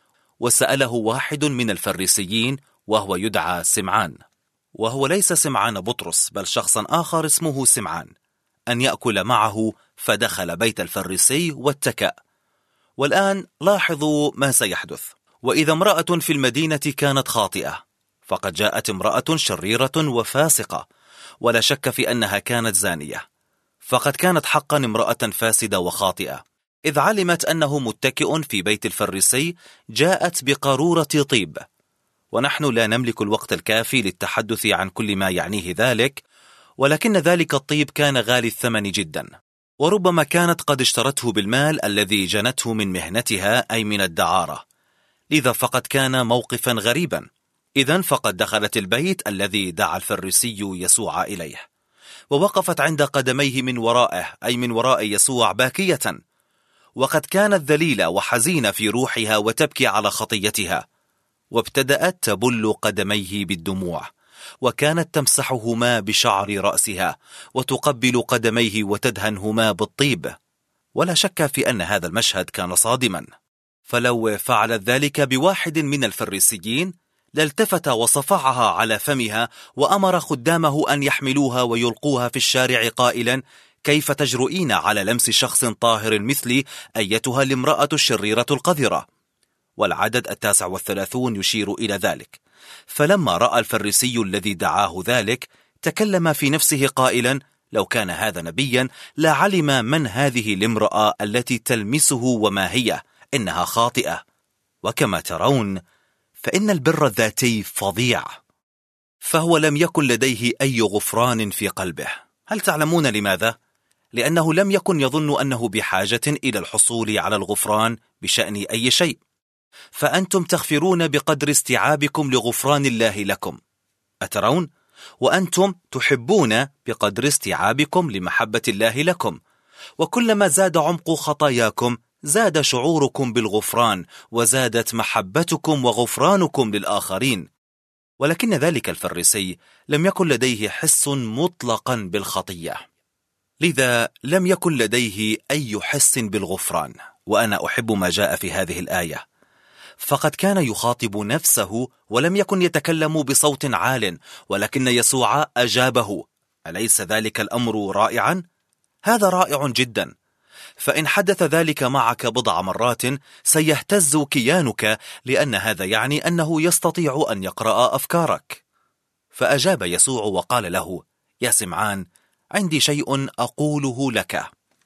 وسأله واحد من الفريسيين وهو يدعى سمعان، وهو ليس سمعان بطرس بل شخصا آخر اسمه سمعان، أن يأكل معه، فدخل بيت الفريسي واتكأ. والآن لاحظوا ما سيحدث. وإذا امرأة في المدينة كانت خاطئة، فقد جاءت امرأة شريرة وفاسقة، ولا شك في أنها كانت زانية، فقد كانت حقا امرأة فاسدة وخاطئة. إذ علمت أنه متكئ في بيت الفريسي جاءت بقارورة طيب. ونحن لا نملك الوقت الكافي للتحدث عن كل ما يعنيه ذلك، ولكن ذلك الطيب كان غالي الثمن جدا، وربما كانت قد اشترته بالمال الذي جنته من مهنتها، أي من الدعارة. لذا فقد كان موقفا غريبا. إذن فقد دخلت البيت الذي دعا الفريسي يسوع إليه، ووقفت عند قدميه من ورائه، أي من وراء يسوع، باكية، وقد كانت ذليلة وحزينة في روحها وتبكي على خطيتها، وابتدأت تبل قدميه بالدموع، وكانت تمسحهما بشعر رأسها، وتقبل قدميه وتدهنهما بالطيب. ولا شك في أن هذا المشهد كان صادما، فلو فعلت ذلك بواحد من الفريسيين لالتفت وصفعها على فمها، وأمر خدامه أن يحملوها ويلقوها في الشارع قائلا: كيف تجرؤين على لمس شخص طاهر مثلي أيتها الامرأة الشريرة القذرة؟ والعدد 39 يشير إلى ذلك. فلما رأى الفريسي الذي دعاه ذلك تكلم في نفسه قائلا: لو كان هذا نبيا لعلم من هذه الامرأة التي تلمسه وما هي، إنها خاطئة. وكما ترون فإن البر الذاتي فظيع، فهو لم يكن لديه أي غفران في قلبه. هل تعلمون لماذا؟ لأنه لم يكن يظن أنه بحاجة إلى الحصول على الغفران بشأن أي شيء. فأنتم تغفرون بقدر استيعابكم لغفران الله لكم، أترون؟ وأنتم تحبون بقدر استيعابكم لمحبة الله لكم. وكلما زاد عمق خطاياكم زاد شعوركم بالغفران، وزادت محبتكم وغفرانكم للآخرين. ولكن ذلك الفريسي لم يكن لديه حس مطلقا بالخطية، لذا لم يكن لديه أي حس بالغفران. وأنا أحب ما جاء في هذه الآية، فقد كان يخاطب نفسه ولم يكن يتكلم بصوت عال، ولكن يسوع أجابه: أليس ذلك الأمر رائعا؟ هذا رائع جدا. فإن حدث ذلك معك بضع مرات سيهتز كيانك، لأن هذا يعني أنه يستطيع أن يقرأ أفكارك. فأجاب يسوع وقال له: يا سمعان، عندي شيء أقوله لك.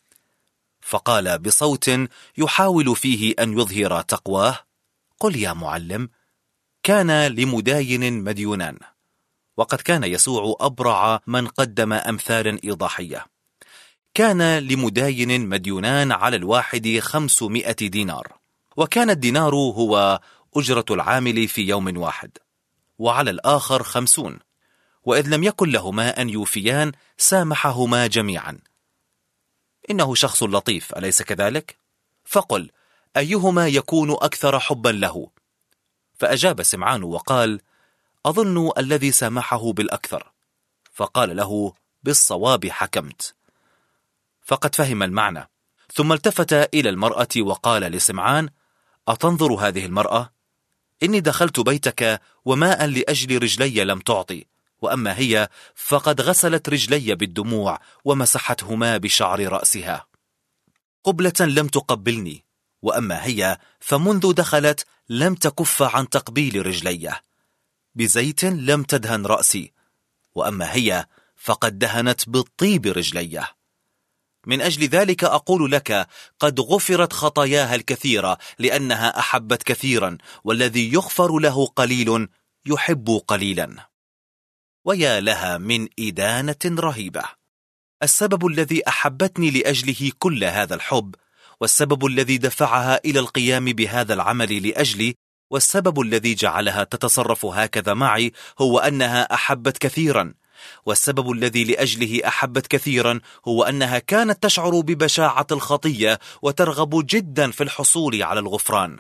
فقال بصوت يحاول فيه أن يظهر تقواه: قل يا معلم. كان لمداين مديونان، وقد كان يسوع أبرع من قدم أمثالا إيضاحية. كان لمداين مديونان، على الواحد 500 دينار، وكان الدينار هو أجرة العامل في يوم واحد، وعلى الآخر 50. وإذ لم يكن لهما أن يوفيان سامحهما جميعا. إنه شخص لطيف، أليس كذلك؟ فقل أيهما يكون أكثر حبا له؟ فأجاب سمعان وقال: أظن الذي سامحه بالأكثر. فقال له: بالصواب حكمت. فقد فهم المعنى، ثم التفت إلى المرأة وقال لسمعان: أتنظر هذه المرأة؟ إني دخلت بيتك وماء لأجل رجلي لم تعطي، وأما هي فقد غسلت رجلي بالدموع ومسحتهما بشعر رأسها. قبلة لم تقبلني، وأما هي فمنذ دخلت لم تكف عن تقبيل رجلي. بزيت لم تدهن رأسي، وأما هي فقد دهنت بالطيب رجلي. من أجل ذلك أقول لك: قد غفرت خطاياها الكثيرة، لأنها أحبت كثيرا، والذي يغفر له قليل يحب قليلا. ويا لها من إدانة رهيبة. السبب الذي أحبتني لأجله كل هذا الحب، والسبب الذي دفعها إلى القيام بهذا العمل لأجلي، والسبب الذي جعلها تتصرف هكذا معي، هو أنها أحبت كثيرا، والسبب الذي لأجله أحبت كثيرا هو أنها كانت تشعر ببشاعة الخطية وترغب جدا في الحصول على الغفران.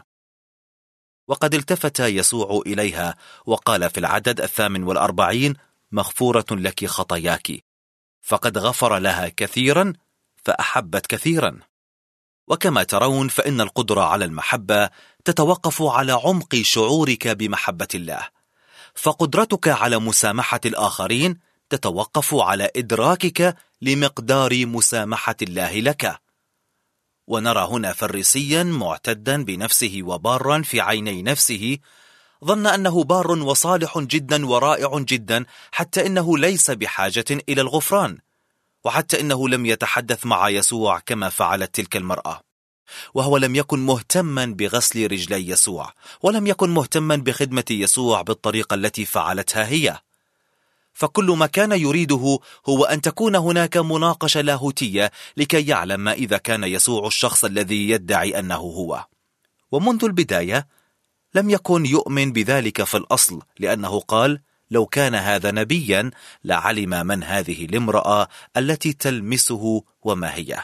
وقد التفت يسوع إليها وقال في العدد 48: مغفورة لك خطاياك. فقد غفر لها كثيرا فأحبت كثيرا. وكما ترون فإن القدرة على المحبة تتوقف على عمق شعورك بمحبة الله، فقدرتك على مسامحة الآخرين تتوقف على إدراكك لمقدار مسامحة الله لك. ونرى هنا فريسيا معتدا بنفسه وبارا في عيني نفسه، ظن أنه بار وصالح جدا ورائع جدا حتى إنه ليس بحاجة إلى الغفران، وحتى إنه لم يتحدث مع يسوع كما فعلت تلك المرأة، وهو لم يكن مهتما بغسل رجلي يسوع، ولم يكن مهتما بخدمة يسوع بالطريقة التي فعلتها هي. فكل ما كان يريده هو أن تكون هناك مناقشة لاهوتية لكي يعلم ما إذا كان يسوع الشخص الذي يدعي أنه هو. ومنذ البداية لم يكن يؤمن بذلك في الأصل، لأنه قال: لو كان هذا نبيا لعلم من هذه الامرأة التي تلمسه وما هي.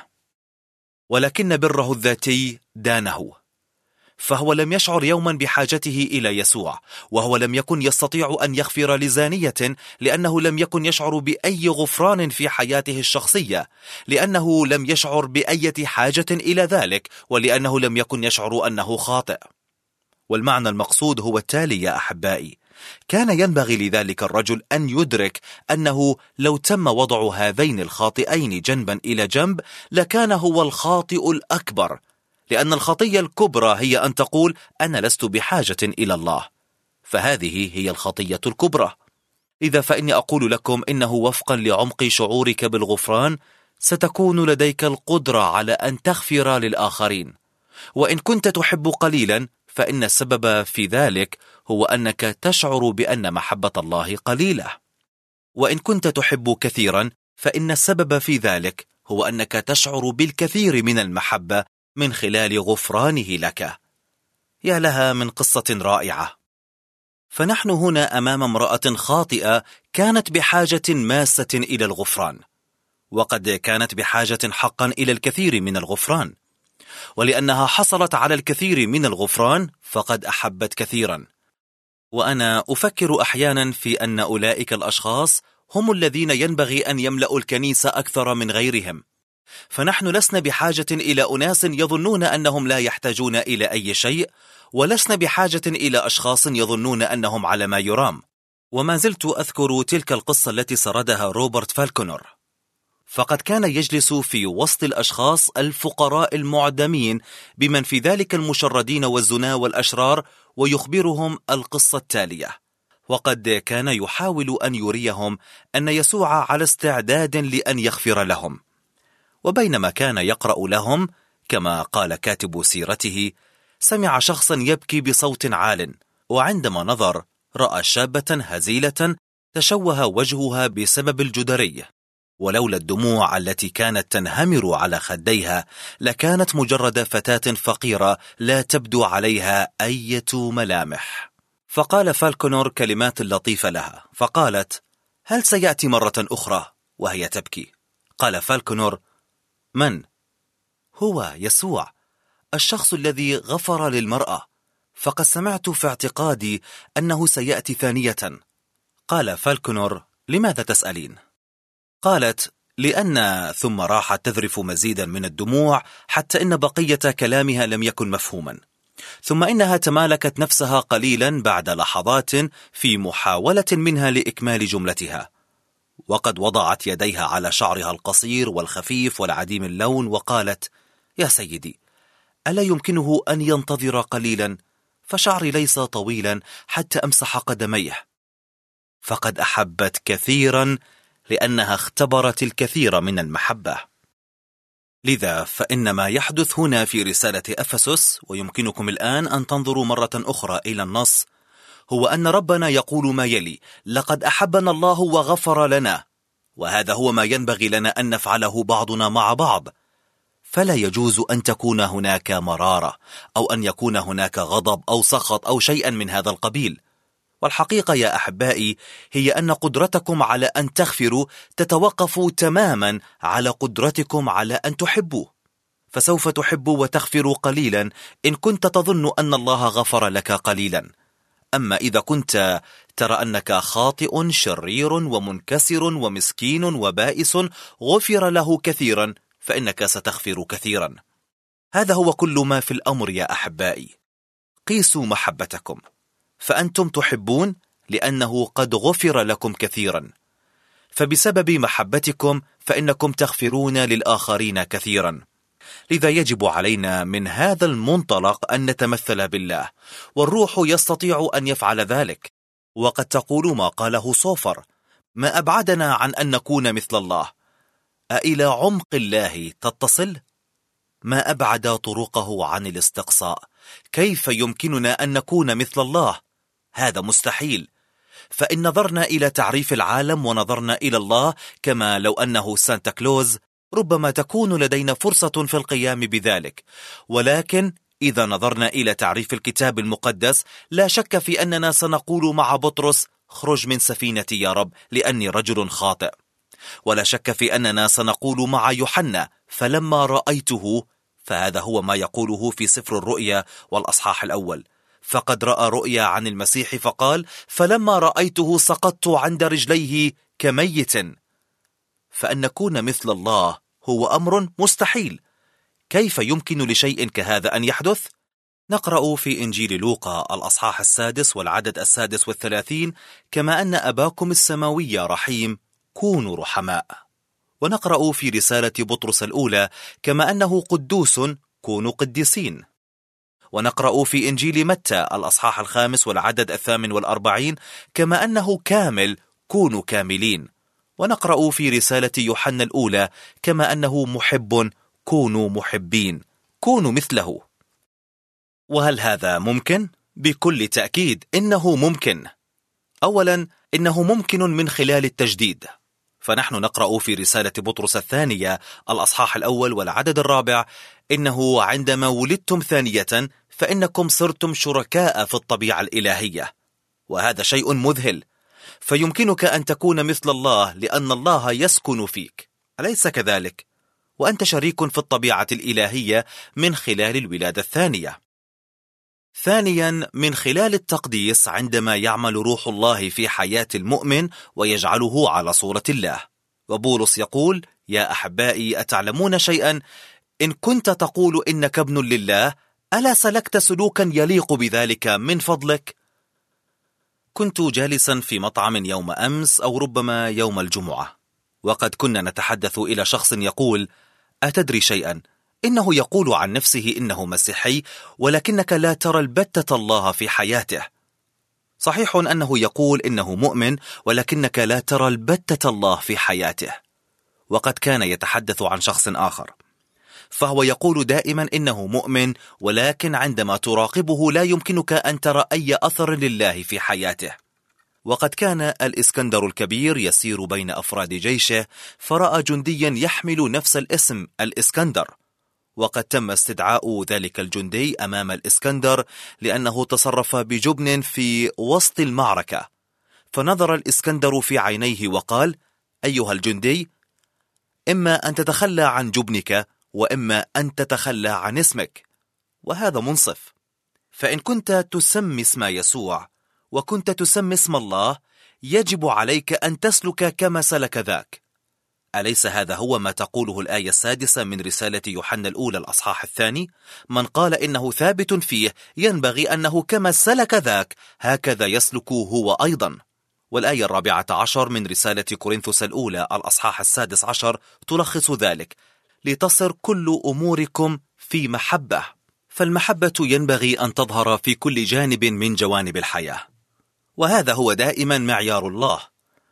ولكن بره الذاتي دانه، فهو لم يشعر يوما بحاجته إلى يسوع، وهو لم يكن يستطيع أن يغفر لزانية لأنه لم يكن يشعر بأي غفران في حياته الشخصية، لأنه لم يشعر بأي حاجة إلى ذلك، ولأنه لم يكن يشعر أنه خاطئ. والمعنى المقصود هو التالي يا أحبائي: كان ينبغي لذلك الرجل أن يدرك أنه لو تم وضع هذين الخاطئين جنبا إلى جنب لكان هو الخاطئ الأكبر، لأن الخطية الكبرى هي أن تقول أنا لست بحاجة إلى الله، فهذه هي الخطية الكبرى. إذا فإني أقول لكم إنه وفقا لعمق شعورك بالغفران ستكون لديك القدرة على أن تغفر للآخرين. وإن كنت تحب قليلا فإن السبب في ذلك هو أنك تشعر بأن محبة الله قليلة، وإن كنت تحب كثيرا فإن السبب في ذلك هو أنك تشعر بالكثير من المحبة من خلال غفرانه لك. يا لها من قصة رائعة! فنحن هنا أمام امرأة خاطئة كانت بحاجة ماسة إلى الغفران، وقد كانت بحاجة حقا إلى الكثير من الغفران، ولأنها حصلت على الكثير من الغفران فقد أحبت كثيرا. وأنا أفكر أحيانا في أن أولئك الأشخاص هم الذين ينبغي أن يملأوا الكنيسة أكثر من غيرهم، فنحن لسنا بحاجة إلى أناس يظنون أنهم لا يحتاجون إلى أي شيء، ولسنا بحاجة إلى أشخاص يظنون أنهم على ما يرام. وما زلت أذكر تلك القصة التي سردها روبرت فالكونر، فقد كان يجلس في وسط الأشخاص الفقراء المعدمين بمن في ذلك المشردين والزنا والأشرار، ويخبرهم القصة التالية. وقد كان يحاول أن يريهم أن يسوع على استعداد لأن يغفر لهم. وبينما كان يقرأ لهم كما قال كاتب سيرته، سمع شخصا يبكي بصوت عال، وعندما نظر رأى شابة هزيلة تشوه وجهها بسبب الجدري، ولولا الدموع التي كانت تنهمر على خديها لكانت مجرد فتاة فقيرة لا تبدو عليها أي ملامح. فقال فالكونر كلمات لطيفة لها، فقالت: هل سيأتي مرة أخرى؟ وهي تبكي. قال فالكونر: من؟ هو يسوع، الشخص الذي غفر للمرأة، فقد سمعت في اعتقادي أنه سيأتي ثانية. قال فالكونر: لماذا تسألين؟ قالت: لأن ثم راحت تذرف مزيدا من الدموع حتى إن بقية كلامها لم يكن مفهوما، ثم إنها تمالكت نفسها قليلا بعد لحظات في محاولة منها لإكمال جملتها، وقد وضعت يديها على شعرها القصير والخفيف والعديم اللون وقالت: يا سيدي، ألا يمكنه أن ينتظر قليلا؟ فشعري ليس طويلا حتى أمسح قدميه. فقد أحبت كثيرا لأنها اختبرت الكثير من المحبة. لذا فإن ما يحدث هنا في رسالة أفسس، ويمكنكم الآن أن تنظروا مرة أخرى إلى النص، هو أن ربنا يقول ما يلي: لقد أحبنا الله وغفر لنا. وهذا هو ما ينبغي لنا أن نفعله بعضنا مع بعض. فلا يجوز أن تكون هناك مرارة، أو أن يكون هناك غضب أو سخط أو شيئا من هذا القبيل، والحقيقة يا أحبائي هي أن قدرتكم على أن تغفروا تتوقف تماما على قدرتكم على أن تحبوا. فسوف تحب وتغفر قليلا إن كنت تظن أن الله غفر لك قليلا. أما إذا كنت ترى أنك خاطئ شرير ومنكسر ومسكين وبائس غفر له كثيرا، فإنك ستغفر كثيرا. هذا هو كل ما في الأمر يا أحبائي. قيسوا محبتكم، فأنتم تحبون لأنه قد غفر لكم كثيرا، فبسبب محبتكم فإنكم تغفرون للآخرين كثيرا. لذا يجب علينا من هذا المنطلق أن نتمثل بالله، والروح يستطيع أن يفعل ذلك. وقد تقول ما قاله صوفر: ما أبعدنا عن أن نكون مثل الله، أإلى عمق الله تتصل؟ ما أبعد طرقه عن الاستقصاء، كيف يمكننا أن نكون مثل الله؟ هذا مستحيل. فإن نظرنا إلى تعريف العالم ونظرنا إلى الله كما لو أنه سانتا كلوز، ربما تكون لدينا فرصة في القيام بذلك. ولكن إذا نظرنا إلى تعريف الكتاب المقدس، لا شك في أننا سنقول مع بطرس: خرج من سفينتي يا رب لأني رجل خاطئ. ولا شك في أننا سنقول مع يوحنا: فلما رأيته، فهذا هو ما يقوله في سفر الرؤيا والأصحاح الأول، فقد رأى رؤيا عن المسيح فقال: فلما رأيته سقطت عند رجليه كميت. فأن نكون مثل الله هو أمر مستحيل. كيف يمكن لشيء كهذا أن يحدث؟ نقرأ في إنجيل لوقا الأصحاح 6 والعدد 36: كما أن أباكم السماوي رحيم كونوا رحماء. ونقرأ في رسالة بطرس الأولى: كما أنه قدوس كونوا قديسين. ونقرأ في إنجيل متى الأصحاح 5 والعدد 48: كما أنه كامل كونوا كاملين. ونقرأ في رسالة يوحنا الأولى: كما أنه محب كونوا محبين، كونوا مثله. وهل هذا ممكن؟ بكل تأكيد إنه ممكن. أولا، إنه ممكن من خلال التجديد. فنحن نقرأ في رسالة بطرس الثانية الأصحاح الأول والعدد 4: إنه عندما ولدتم ثانية فإنكم صرتم شركاء في الطبيعة الإلهية. وهذا شيء مذهل. فيمكنك أن تكون مثل الله لأن الله يسكن فيك، أليس كذلك؟ وأنت شريك في الطبيعة الإلهية من خلال الولادة الثانية. ثانيا، من خلال التقديس، عندما يعمل روح الله في حياة المؤمن ويجعله على صورة الله. وبولس يقول: يا أحبائي، أتعلمون شيئا؟ إن كنت تقول إنك ابن لله، ألا سلكت سلوكا يليق بذلك من فضلك؟ كنت جالسا في مطعم يوم أمس أو ربما يوم الجمعة، وقد كنا نتحدث إلى شخص يقول: أتدري شيئا؟ إنه يقول عن نفسه إنه مسيحي، ولكنك لا ترى البتة الله في حياته. صحيح أنه يقول إنه مؤمن، ولكنك لا ترى البتة الله في حياته. وقد كان يتحدث عن شخص آخر، فهو يقول دائما إنه مؤمن، ولكن عندما تراقبه لا يمكنك أن ترى أي أثر لله في حياته. وقد كان الإسكندر الكبير يسير بين أفراد جيشه، فرأى جنديا يحمل نفس الاسم الإسكندر، وقد تم استدعاء ذلك الجندي أمام الإسكندر لأنه تصرف بجبن في وسط المعركة. فنظر الإسكندر في عينيه وقال: أيها الجندي، إما أن تتخلى عن جبنك، وإما أن تتخلى عن اسمك. وهذا منصف. فإن كنت تسمي اسم يسوع وكنت تسمي اسم الله، يجب عليك أن تسلك كما سلك ذاك. أليس هذا هو ما تقوله الآية 6 من رسالة يوحنا الأولى الأصحاح 2: من قال إنه ثابت فيه ينبغي أنه كما سلك ذاك هكذا يسلك هو أيضا. والآية 14 من رسالة كورنثوس الأولى الأصحاح 16 تلخص ذلك: لتصر كل أموركم في محبة. فالمحبة ينبغي أن تظهر في كل جانب من جوانب الحياة، وهذا هو دائما معيار الله.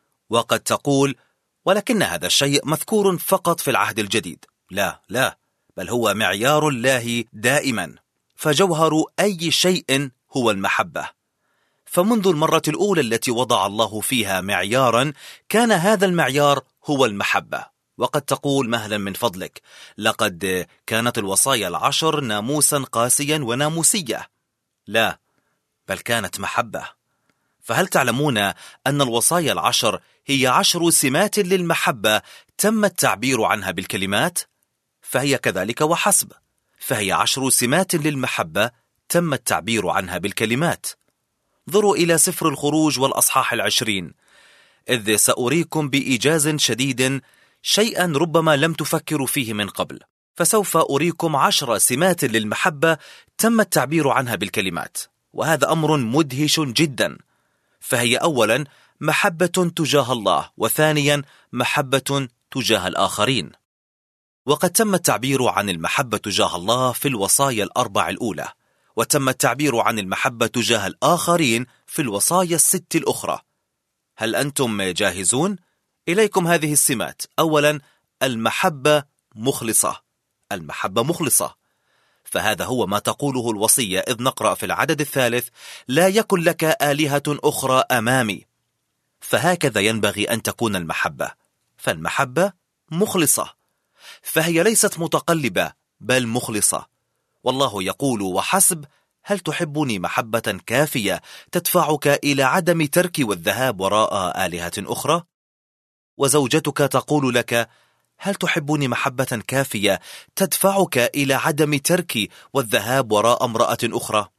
وقد تقول: ولكن هذا الشيء مذكور فقط في العهد الجديد. لا، بل هو معيار الله دائما. فجوهر أي شيء هو المحبة. فمنذ المرة الأولى التي وضع الله فيها معيارا، كان هذا المعيار هو المحبة. وقد تقول مهلا من فضلك: لقد كانت الوصايا 10 ناموسا قاسيا وناموسية. لا، بل كانت محبة. فهل تعلمون أن الوصايا العشر هي 10 سمات للمحبة تم التعبير عنها بالكلمات؟ فهي كذلك وحسب، فهي 10 سمات للمحبة تم التعبير عنها بالكلمات. انظروا إلى سفر الخروج والأصحاح 20، إذ سأريكم بإيجاز شديد شيئا ربما لم تفكروا فيه من قبل، فسوف أريكم 10 سمات للمحبة تم التعبير عنها بالكلمات، وهذا أمر مدهش جدا. فهي أولا محبة تجاه الله، وثانيا محبة تجاه الآخرين. وقد تم التعبير عن المحبة تجاه الله في الوصايا الأربع الأولى، وتم التعبير عن المحبة تجاه الآخرين في الوصايا الست الأخرى. هل أنتم جاهزون؟ إليكم هذه السمات. أولا، المحبة مخلصة. المحبة مخلصة، فهذا هو ما تقوله الوصية، إذ نقرأ في العدد 3: لا يكن لك آلهة أخرى أمامي. فهكذا ينبغي أن تكون المحبة، فالمحبة مخلصة، فهي ليست متقلبة بل مخلصة. والله يقول: وحسب، هل تحبني محبة كافية تدفعك إلى عدم ترك والذهاب وراء آلهة أخرى؟ وزوجتك تقول لك: هل تحبني محبة كافية تدفعك إلى عدم ترك والذهاب وراء امرأة أخرى؟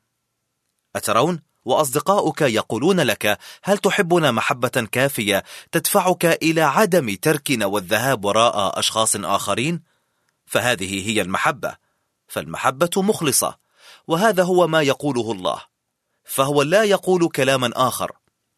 أترون؟ وأصدقاؤك يقولون لك: هل تحبنا محبة كافية تدفعك إلى عدم تركنا والذهاب وراء أشخاص آخرين؟ فهذه هي المحبة، فالمحبة مخلصة، وهذا هو ما يقوله الله، فهو لا يقول كلاما آخر.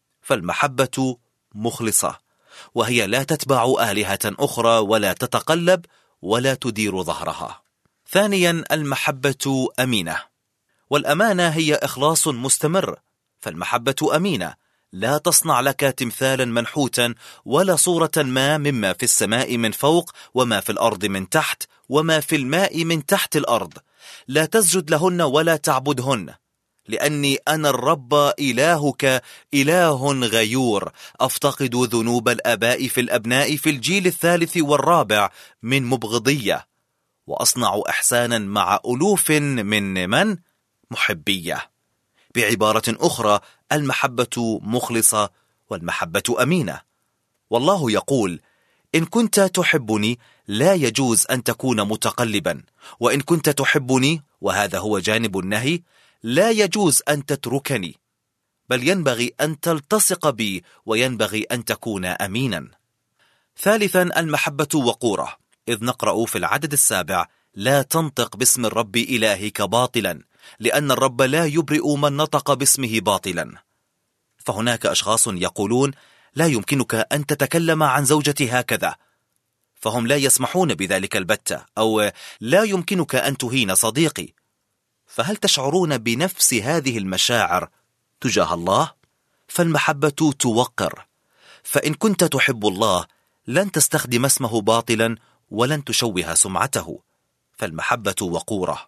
فالمحبة مخلصة، وهي لا تتبع آلهة أخرى ولا تتقلب ولا تدير ظهرها. ثانيا، المحبة أمينة، والأمانة هي إخلاص مستمر. فالمحبة أمينة، لا تصنع لك تمثالا منحوتا ولا صورة ما مما في السماء من فوق وما في الأرض من تحت وما في الماء من تحت الأرض، لا تسجد لهن ولا تعبدهن، لأني أنا الرب إلهك إله غيور، أفتقد ذنوب الآباء في الأبناء في الجيل الثالث والرابع من مبغضية، وأصنع إحسانا مع ألوف من محبية. بعبارة أخرى، المحبة مخلصة والمحبة أمينة. والله يقول: إن كنت تحبني لا يجوز أن تكون متقلبا، وإن كنت تحبني، وهذا هو جانب النهي، لا يجوز أن تتركني، بل ينبغي أن تلتصق بي، وينبغي أن تكون أمينا. ثالثا، المحبة وقورة، إذ نقرأ في العدد 7: لا تنطق باسم الرب إلهك باطلا، لأن الرب لا يبرئ من نطق باسمه باطلا. فهناك أشخاص يقولون: لا يمكنك أن تتكلم عن زوجتي هكذا، فهم لا يسمحون بذلك البتة، أو لا يمكنك أن تهين صديقي. فهل تشعرون بنفس هذه المشاعر تجاه الله؟ فالمحبة توقر، فإن كنت تحب الله لن تستخدم اسمه باطلا ولن تشوه سمعته، فالمحبة وقورة.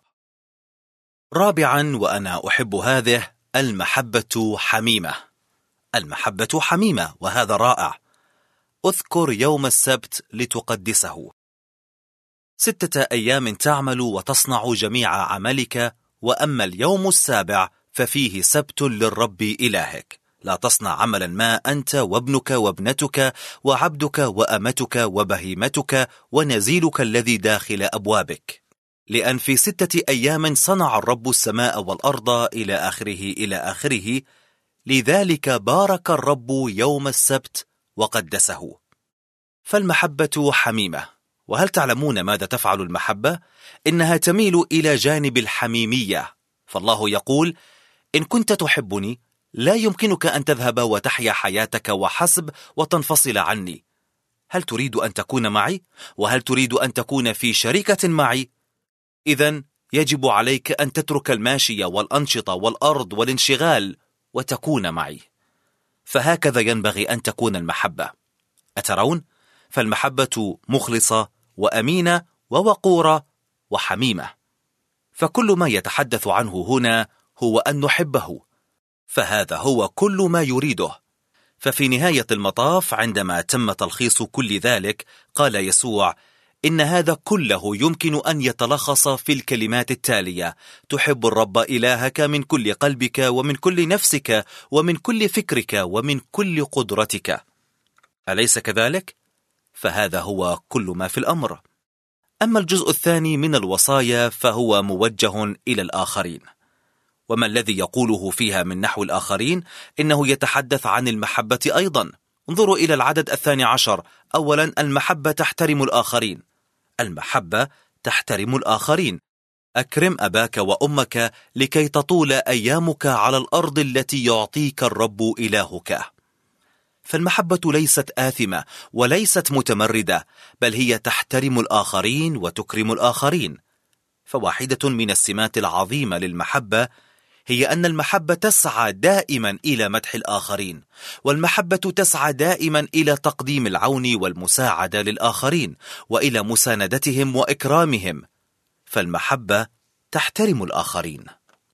رابعا، وأنا أحب هذه، المحبة حميمة. المحبة حميمة، وهذا رائع. اذكر يوم السبت لتقدسه، 6 أيام تعمل وتصنع جميع عملك، وأما اليوم السابع ففيه سبت للرب إلهك، لا تصنع عملا ما أنت وابنك وابنتك وعبدك وأمتك وبهيمتك ونزيلك الذي داخل أبوابك، لأن في 6 أيام صنع الرب السماء والأرض إلى آخره، لذلك بارك الرب يوم السبت وقدسه. فالمحبة حميمة. وهل تعلمون ماذا تفعل المحبة؟ إنها تميل إلى جانب الحميمية. فالله يقول: إن كنت تحبني لا يمكنك أن تذهب وتحيا حياتك وحسب وتنفصل عني. هل تريد أن تكون معي؟ وهل تريد أن تكون في شركة معي؟ إذن يجب عليك أن تترك الماشية والأنشطة والأرض والانشغال وتكون معي. فهكذا ينبغي أن تكون المحبة. أترون؟ فالمحبة مخلصة وأمينة ووقورة وحميمة. فكل ما يتحدث عنه هنا هو أن نحبه، فهذا هو كل ما يريده. ففي نهاية المطاف عندما تم تلخيص كل ذلك قال يسوع: إن هذا كله يمكن أن يتلخص في الكلمات التالية: تحب الرب إلهك من كل قلبك ومن كل نفسك ومن كل فكرك ومن كل قدرتك. أليس كذلك؟ فهذا هو كل ما في الأمر. أما الجزء الثاني من الوصايا فهو موجه إلى الآخرين. وما الذي يقوله فيها من نحو الآخرين؟ إنه يتحدث عن المحبة أيضا. انظروا إلى العدد 12. أولا، المحبة تحترم الآخرين. المحبة تحترم الآخرين. أكرم أباك وأمك لكي تطول أيامك على الأرض التي يعطيك الرب إلهك. فالمحبة ليست آثمة وليست متمردة، بل هي تحترم الآخرين وتكرم الآخرين. فواحدة من السمات العظيمة للمحبة هي أن المحبة تسعى دائما إلى مدح الآخرين، والمحبة تسعى دائما إلى تقديم العون والمساعدة للآخرين وإلى مساندتهم وإكرامهم. فالمحبة تحترم الآخرين.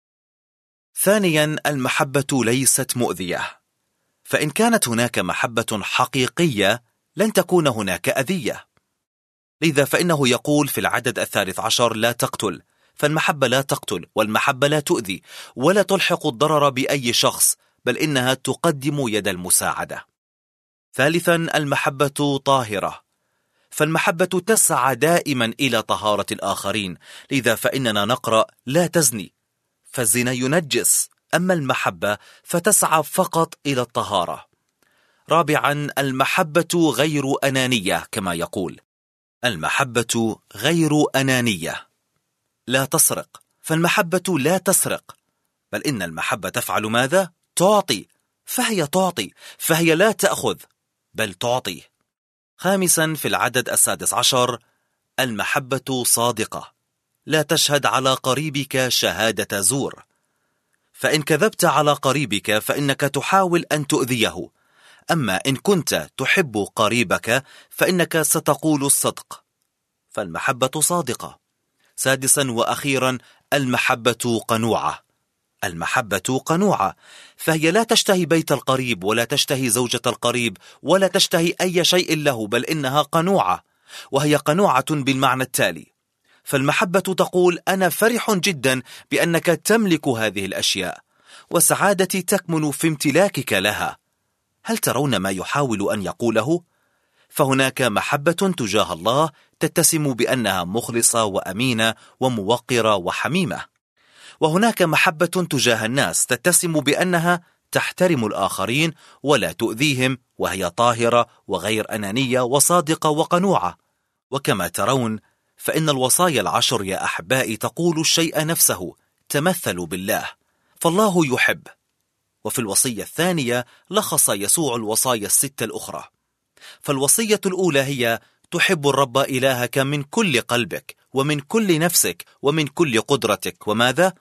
ثانيا، المحبة ليست مؤذية. فإن كانت هناك محبة حقيقية لن تكون هناك أذية. لذا فإنه يقول في العدد 13: لا تقتل. فالمحبة لا تقتل، والمحبة لا تؤذي ولا تلحق الضرر بأي شخص، بل إنها تقدم يد المساعدة. ثالثا، المحبة طاهرة. فالمحبة تسعى دائما إلى طهارة الآخرين. لذا فإننا نقرأ: لا تزني، فالزنا ينجس. أما المحبة فتسعى فقط إلى الطهارة. رابعا، المحبة غير أنانية. كما يقول: المحبة غير أنانية. لا تسرق. فالمحبة لا تسرق، بل إن المحبة تفعل ماذا؟ تعطي. فهي تعطي، فهي لا تأخذ بل تعطي. خامسا، في العدد 16: المحبة صادقة. لا تشهد على قريبك شهادة زور. فإن كذبت على قريبك فإنك تحاول أن تؤذيه، أما إن كنت تحب قريبك فإنك ستقول الصدق. فالمحبة صادقة. سادسا وأخيرا، المحبة قنوعة. المحبة قنوعة، فهي لا تشتهي بيت القريب ولا تشتهي زوجة القريب ولا تشتهي أي شيء له، بل إنها قنوعة. وهي قنوعة بالمعنى التالي: فالمحبة تقول: أنا فرح جدا بأنك تملك هذه الأشياء، وسعادتي تكمن في امتلاكك لها. هل ترون ما يحاول أن يقوله؟ فهناك محبة تجاه الله تتسم بأنها مخلصة وأمينة وموقرة وحميمة، وهناك محبة تجاه الناس تتسم بأنها تحترم الآخرين ولا تؤذيهم، وهي طاهرة وغير أنانية وصادقة وقنوعة. وكما ترون فإن الوصايا العشر يا أحبائي تقول الشيء نفسه: تمثلوا بالله، فالله يحب. وفي الوصية الثانية لخص يسوع الوصايا الست الأخرى. فالوصية الأولى هي: تحب الرب إلهك من كل قلبك ومن كل نفسك ومن كل قدرتك، وماذا؟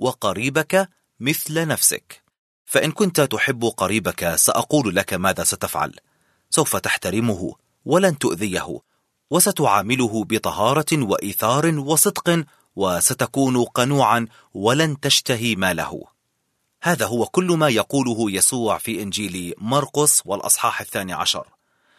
وقريبك مثل نفسك. فإن كنت تحب قريبك سأقول لك ماذا ستفعل: سوف تحترمه ولن تؤذيه، وستعامله بطهارة وإيثار وصدق، وستكون قنوعا ولن تشتهي ماله. هذا هو كل ما يقوله يسوع في إنجيل مرقس والأصحاح 12.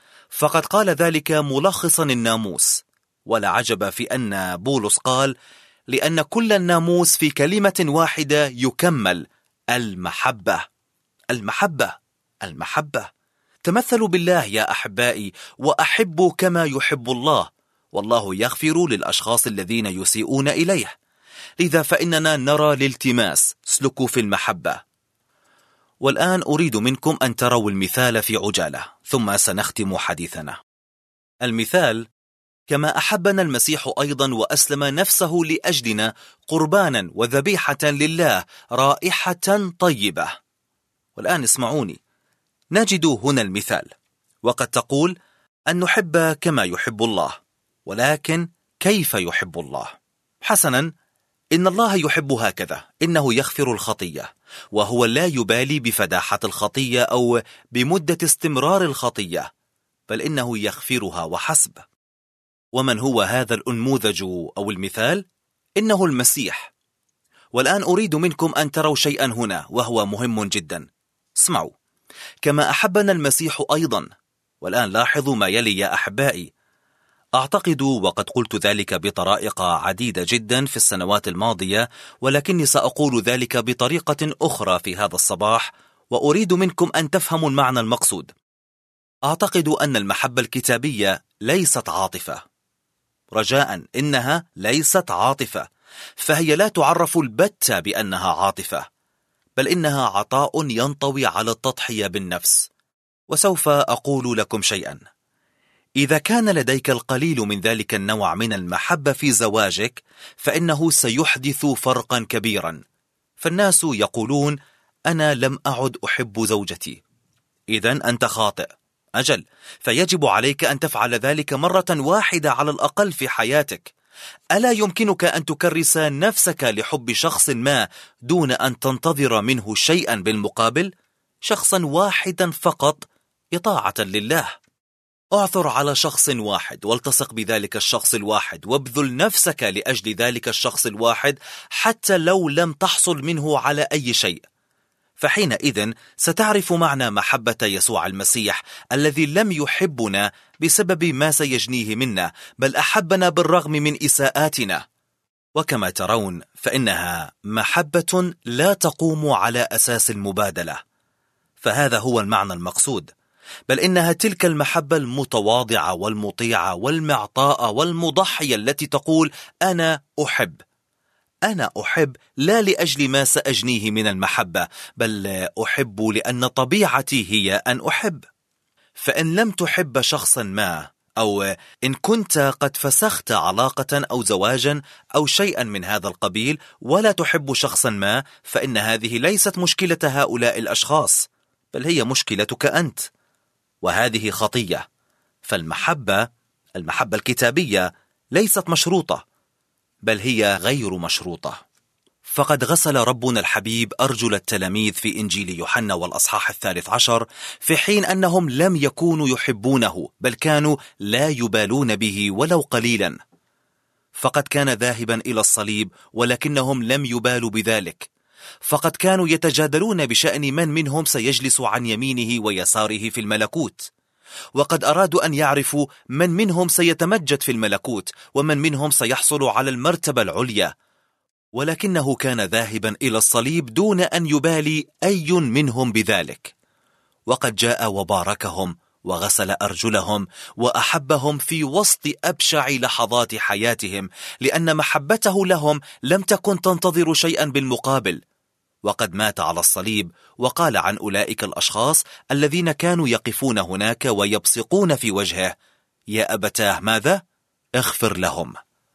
فقد قال ذلك ملخصا الناموس. ولا عجب في أن بولس قال: لأن كل الناموس في كلمة واحدة يكمل: المحبة. المحبة. المحبة. تمثلوا بالله يا أحبائي، وأحبوا كما يحب الله، والله يغفر للأشخاص الذين يسيئون إليه. لذا فإننا نرى الالتماس: اسلكوا في المحبة. والآن أريد منكم أن تروا المثال في عجالة، ثم سنختم حديثنا. المثال: كما أحبنا المسيح أيضا وأسلم نفسه لأجلنا قربانا وذبيحة لله رائحة طيبة. والآن اسمعوني، نجد هنا المثال، وقد تقول أن نحب كما يحب الله، ولكن كيف يحب الله؟ حسنا، إن الله يحب هكذا: إنه يغفر الخطية، وهو لا يبالي بفداحة الخطية أو بمدة استمرار الخطية، بل إنه يغفرها وحسب. ومن هو هذا الأنموذج أو المثال؟ إنه المسيح. والآن أريد منكم أن تروا شيئا هنا وهو مهم جدا. اسمعوا: كما أحبنا المسيح أيضا. والآن لاحظوا ما يلي يا أحبائي: أعتقد وقد قلت ذلك بطرائق عديدة جدا في السنوات الماضية، ولكني سأقول ذلك بطريقة أخرى في هذا الصباح، وأريد منكم أن تفهموا المعنى المقصود. أعتقد أن المحبة الكتابية ليست عاطفة. رجاء، إنها ليست عاطفة، فهي لا تعرف البتة بأنها عاطفة، بل إنها عطاء ينطوي على التضحية بالنفس. وسوف أقول لكم شيئا. إذا كان لديك القليل من ذلك النوع من المحبة في زواجك، فإنه سيحدث فرقا كبيرا. فالناس يقولون: أنا لم أعد أحب زوجتي. إذن أنت خاطئ. أجل، فيجب عليك أن تفعل ذلك مرة واحدة على الأقل في حياتك. ألا يمكنك أن تكرس نفسك لحب شخص ما دون أن تنتظر منه شيئا بالمقابل؟ شخصا واحدا فقط إطاعة لله. اعثر على شخص واحد والتصق بذلك الشخص الواحد، وابذل نفسك لأجل ذلك الشخص الواحد حتى لو لم تحصل منه على أي شيء. فحينئذ ستعرف معنى محبة يسوع المسيح الذي لم يحبنا بسبب ما سيجنيه منا، بل أحبنا بالرغم من إساءاتنا. وكما ترون فإنها محبة لا تقوم على أساس المبادلة، فهذا هو المعنى المقصود، بل إنها تلك المحبة المتواضعة والمطيعة والمعطاء والمضحية التي تقول: أنا أحب. أنا أحب لا لأجل ما سأجنيه من المحبة، بل أحب لأن طبيعتي هي أن أحب. فإن لم تحب شخصا ما، أو إن كنت قد فسخت علاقة أو زواجا أو شيئا من هذا القبيل ولا تحب شخصا ما، فإن هذه ليست مشكلة هؤلاء الأشخاص، بل هي مشكلتك أنت، وهذه خطية. فالمحبة الكتابية ليست مشروطة، بل هي غير مشروطة. فقد غسل ربنا الحبيب أرجل التلاميذ في إنجيل يوحنا والأصحاح 13، في حين أنهم لم يكونوا يحبونه، بل كانوا لا يبالون به ولو قليلا. فقد كان ذاهبا إلى الصليب ولكنهم لم يبالوا بذلك. فقد كانوا يتجادلون بشأن من منهم سيجلس عن يمينه ويساره في الملكوت، وقد أرادوا أن يعرفوا من منهم سيتمجد في الملكوت ومن منهم سيحصل على المرتبة العليا، ولكنه كان ذاهبا إلى الصليب دون أن يبالي أي منهم بذلك. وقد جاء وباركهم وغسل أرجلهم وأحبهم في وسط أبشع لحظات حياتهم، لأن محبته لهم لم تكن تنتظر شيئا بالمقابل. وقد مات على الصليب وقال عن أولئك الأشخاص الذين كانوا يقفون هناك ويبصقون في وجهه: يا أبتاه ماذا؟ اغفر لهم.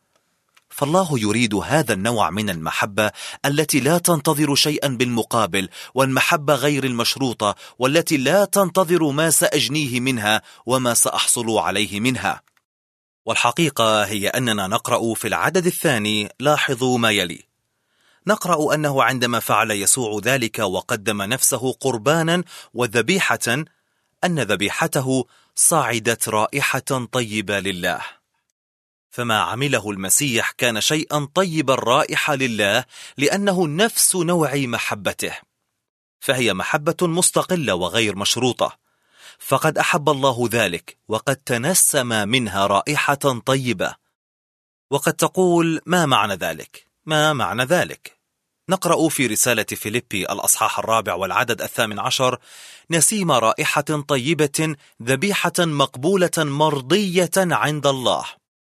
فالله يريد هذا النوع من المحبة التي لا تنتظر شيئا بالمقابل، والمحبة غير المشروطة، والتي لا تنتظر ما سأجنيه منها وما سأحصل عليه منها. والحقيقة هي أننا نقرأ في العدد الثاني، لاحظوا ما يلي. نقرأ أنه عندما فعل يسوع ذلك وقدم نفسه قربانا وذبيحة، أن ذبيحته صعدت رائحة طيبة لله. فما عمله المسيح كان شيئا طيب الرائحة لله، لأنه نفس نوع محبته، فهي محبة مستقلة وغير مشروطة. فقد أحب الله ذلك، وقد تنسم منها رائحة طيبة. وقد تقول: ما معنى ذلك؟ ما معنى ذلك؟ نقرأ في رسالة فيليبي الأصحاح 4 والعدد 18: نسيم رائحة طيبة، ذبيحة مقبولة مرضية عند الله.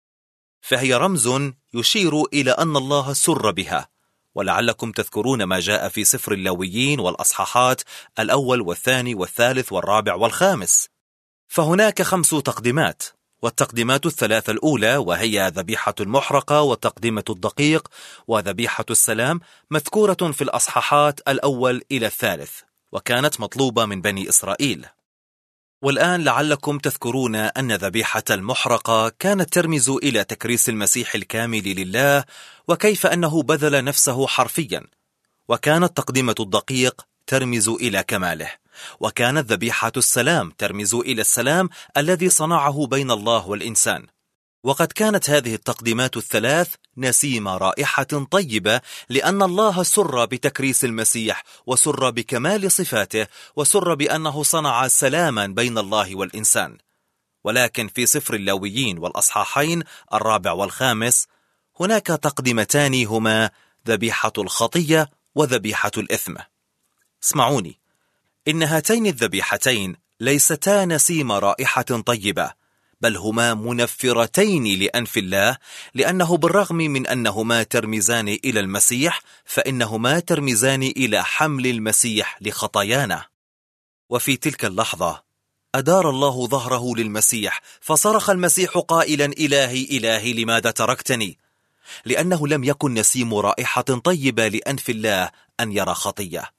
فهي رمز يشير إلى أن الله سر بها. ولعلكم تذكرون ما جاء في سفر اللاويين والأصحاحات 1 والثاني والثالث والرابع والخامس. فهناك 5 تقديمات، والتقديمات الثلاثة الأولى وهي ذبيحة المحرقة وتقدمة الدقيق وذبيحة السلام مذكورة في الأصحاحات 1 إلى 3، وكانت مطلوبة من بني إسرائيل. والآن لعلكم تذكرون أن ذبيحة المحرقة كانت ترمز إلى تكريس المسيح الكامل لله، وكيف أنه بذل نفسه حرفيا. وكانت تقدمة الدقيق ترمز إلى كماله، وكانت ذبيحة السلام ترمز إلى السلام الذي صنعه بين الله والإنسان. وقد كانت هذه التقديمات الثلاث نسيم رائحة طيبة، لأن الله سر بتكريس المسيح، وسر بكمال صفاته، وسر بأنه صنع سلاما بين الله والإنسان. ولكن في سفر اللاويين والأصحاحين 4 و5 هناك تقدمتان هما ذبيحة الخطية وذبيحة الإثم. اسمعوني، إن هاتين الذبيحتين ليستا نسيم رائحة طيبة، بل هما منفرتين لأنف الله، لأنه بالرغم من أنهما ترمزان إلى المسيح فإنهما ترمزان إلى حمل المسيح لخطايانا. وفي تلك اللحظة أدار الله ظهره للمسيح، فصرخ المسيح قائلا: إلهي إلهي لماذا تركتني؟ لأنه لم يكن نسيم رائحة طيبة لأنف الله أن يرى خطية.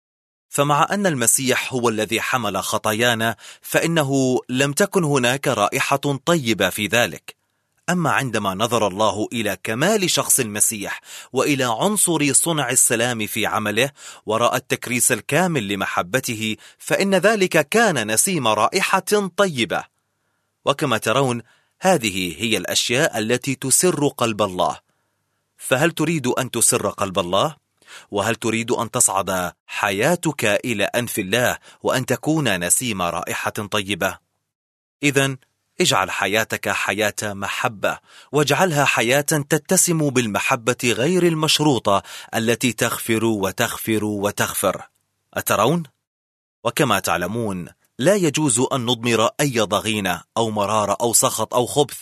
فمع أن المسيح هو الذي حمل خطايانا فإنه لم تكن هناك رائحة طيبة في ذلك. أما عندما نظر الله إلى كمال شخص المسيح وإلى عنصر صنع السلام في عمله ورأى التكريس الكامل لمحبته، فإن ذلك كان نسيم رائحة طيبة. وكما ترون، هذه هي الأشياء التي تسر قلب الله. فهل تريد أن تسر قلب الله؟ وهل تريد أن تصعد حياتك إلى أنف الله وأن تكون نسيم رائحة طيبة؟ إذن اجعل حياتك حياة محبة، واجعلها حياة تتسم بالمحبة غير المشروطة التي تغفر وتغفر وتغفر. أترون؟ وكما تعلمون لا يجوز أن نضمر أي ضغينة أو مرارة أو سخط أو خبث،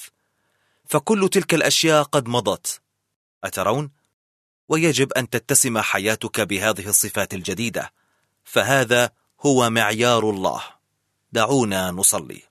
فكل تلك الأشياء قد مضت. أترون؟ ويجب أن تتسم حياتك بهذه الصفات الجديدة، فهذا هو معيار الله. دعونا نصلي.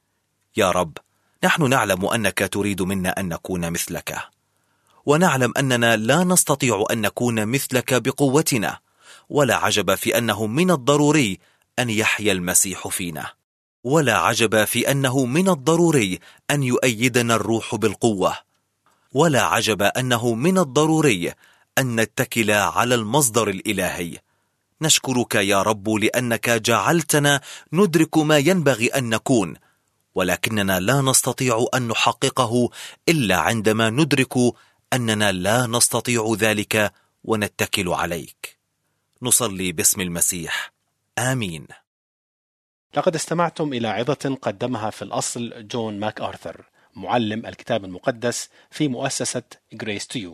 يا رب، نحن نعلم أنك تريد منا أن نكون مثلك، ونعلم أننا لا نستطيع أن نكون مثلك بقوتنا، ولا عجب في أنه من الضروري أن يحيا المسيح فينا، ولا عجب في أنه من الضروري أن يؤيدنا الروح بالقوة، ولا عجب أنه من الضروري أن نتكل على المصدر الإلهي. نشكرك يا رب لأنك جعلتنا ندرك ما ينبغي أن نكون، ولكننا لا نستطيع أن نحققه إلا عندما ندرك أننا لا نستطيع ذلك ونتكل عليك. نصلي باسم المسيح، آمين. لقد استمعتم إلى عظة قدمها في الأصل جون ماك آرثر، معلم الكتاب المقدس في مؤسسة Grace to You.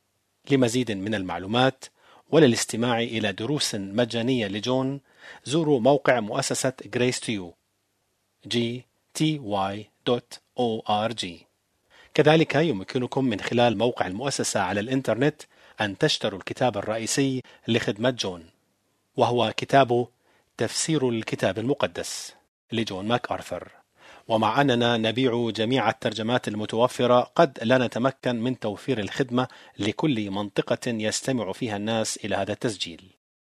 لمزيد من المعلومات وللاستماع إلى دروس مجانية لجون، زوروا موقع مؤسسة Grace to You gty.org. كذلك يمكنكم من خلال موقع المؤسسة على الإنترنت أن تشتروا الكتاب الرئيسي لخدمة جون، وهو كتاب تفسير الكتاب المقدس لجون ماك آرثر. ومع أننا نبيع جميع الترجمات المتوفرة، قد لا نتمكن من توفير الخدمة لكل منطقة يستمع فيها الناس إلى هذا التسجيل.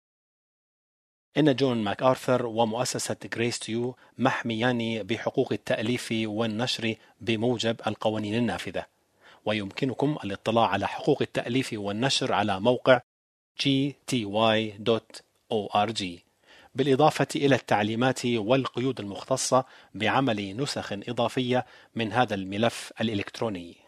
إن جون ماك آرثر ومؤسسة Grace to You محميان بحقوق التأليف والنشر بموجب القوانين النافذة، ويمكنكم الاطلاع على حقوق التأليف والنشر على موقع gty.org، بالإضافة إلى التعليمات والقيود المختصة بعمل نسخ إضافية من هذا الملف الإلكتروني.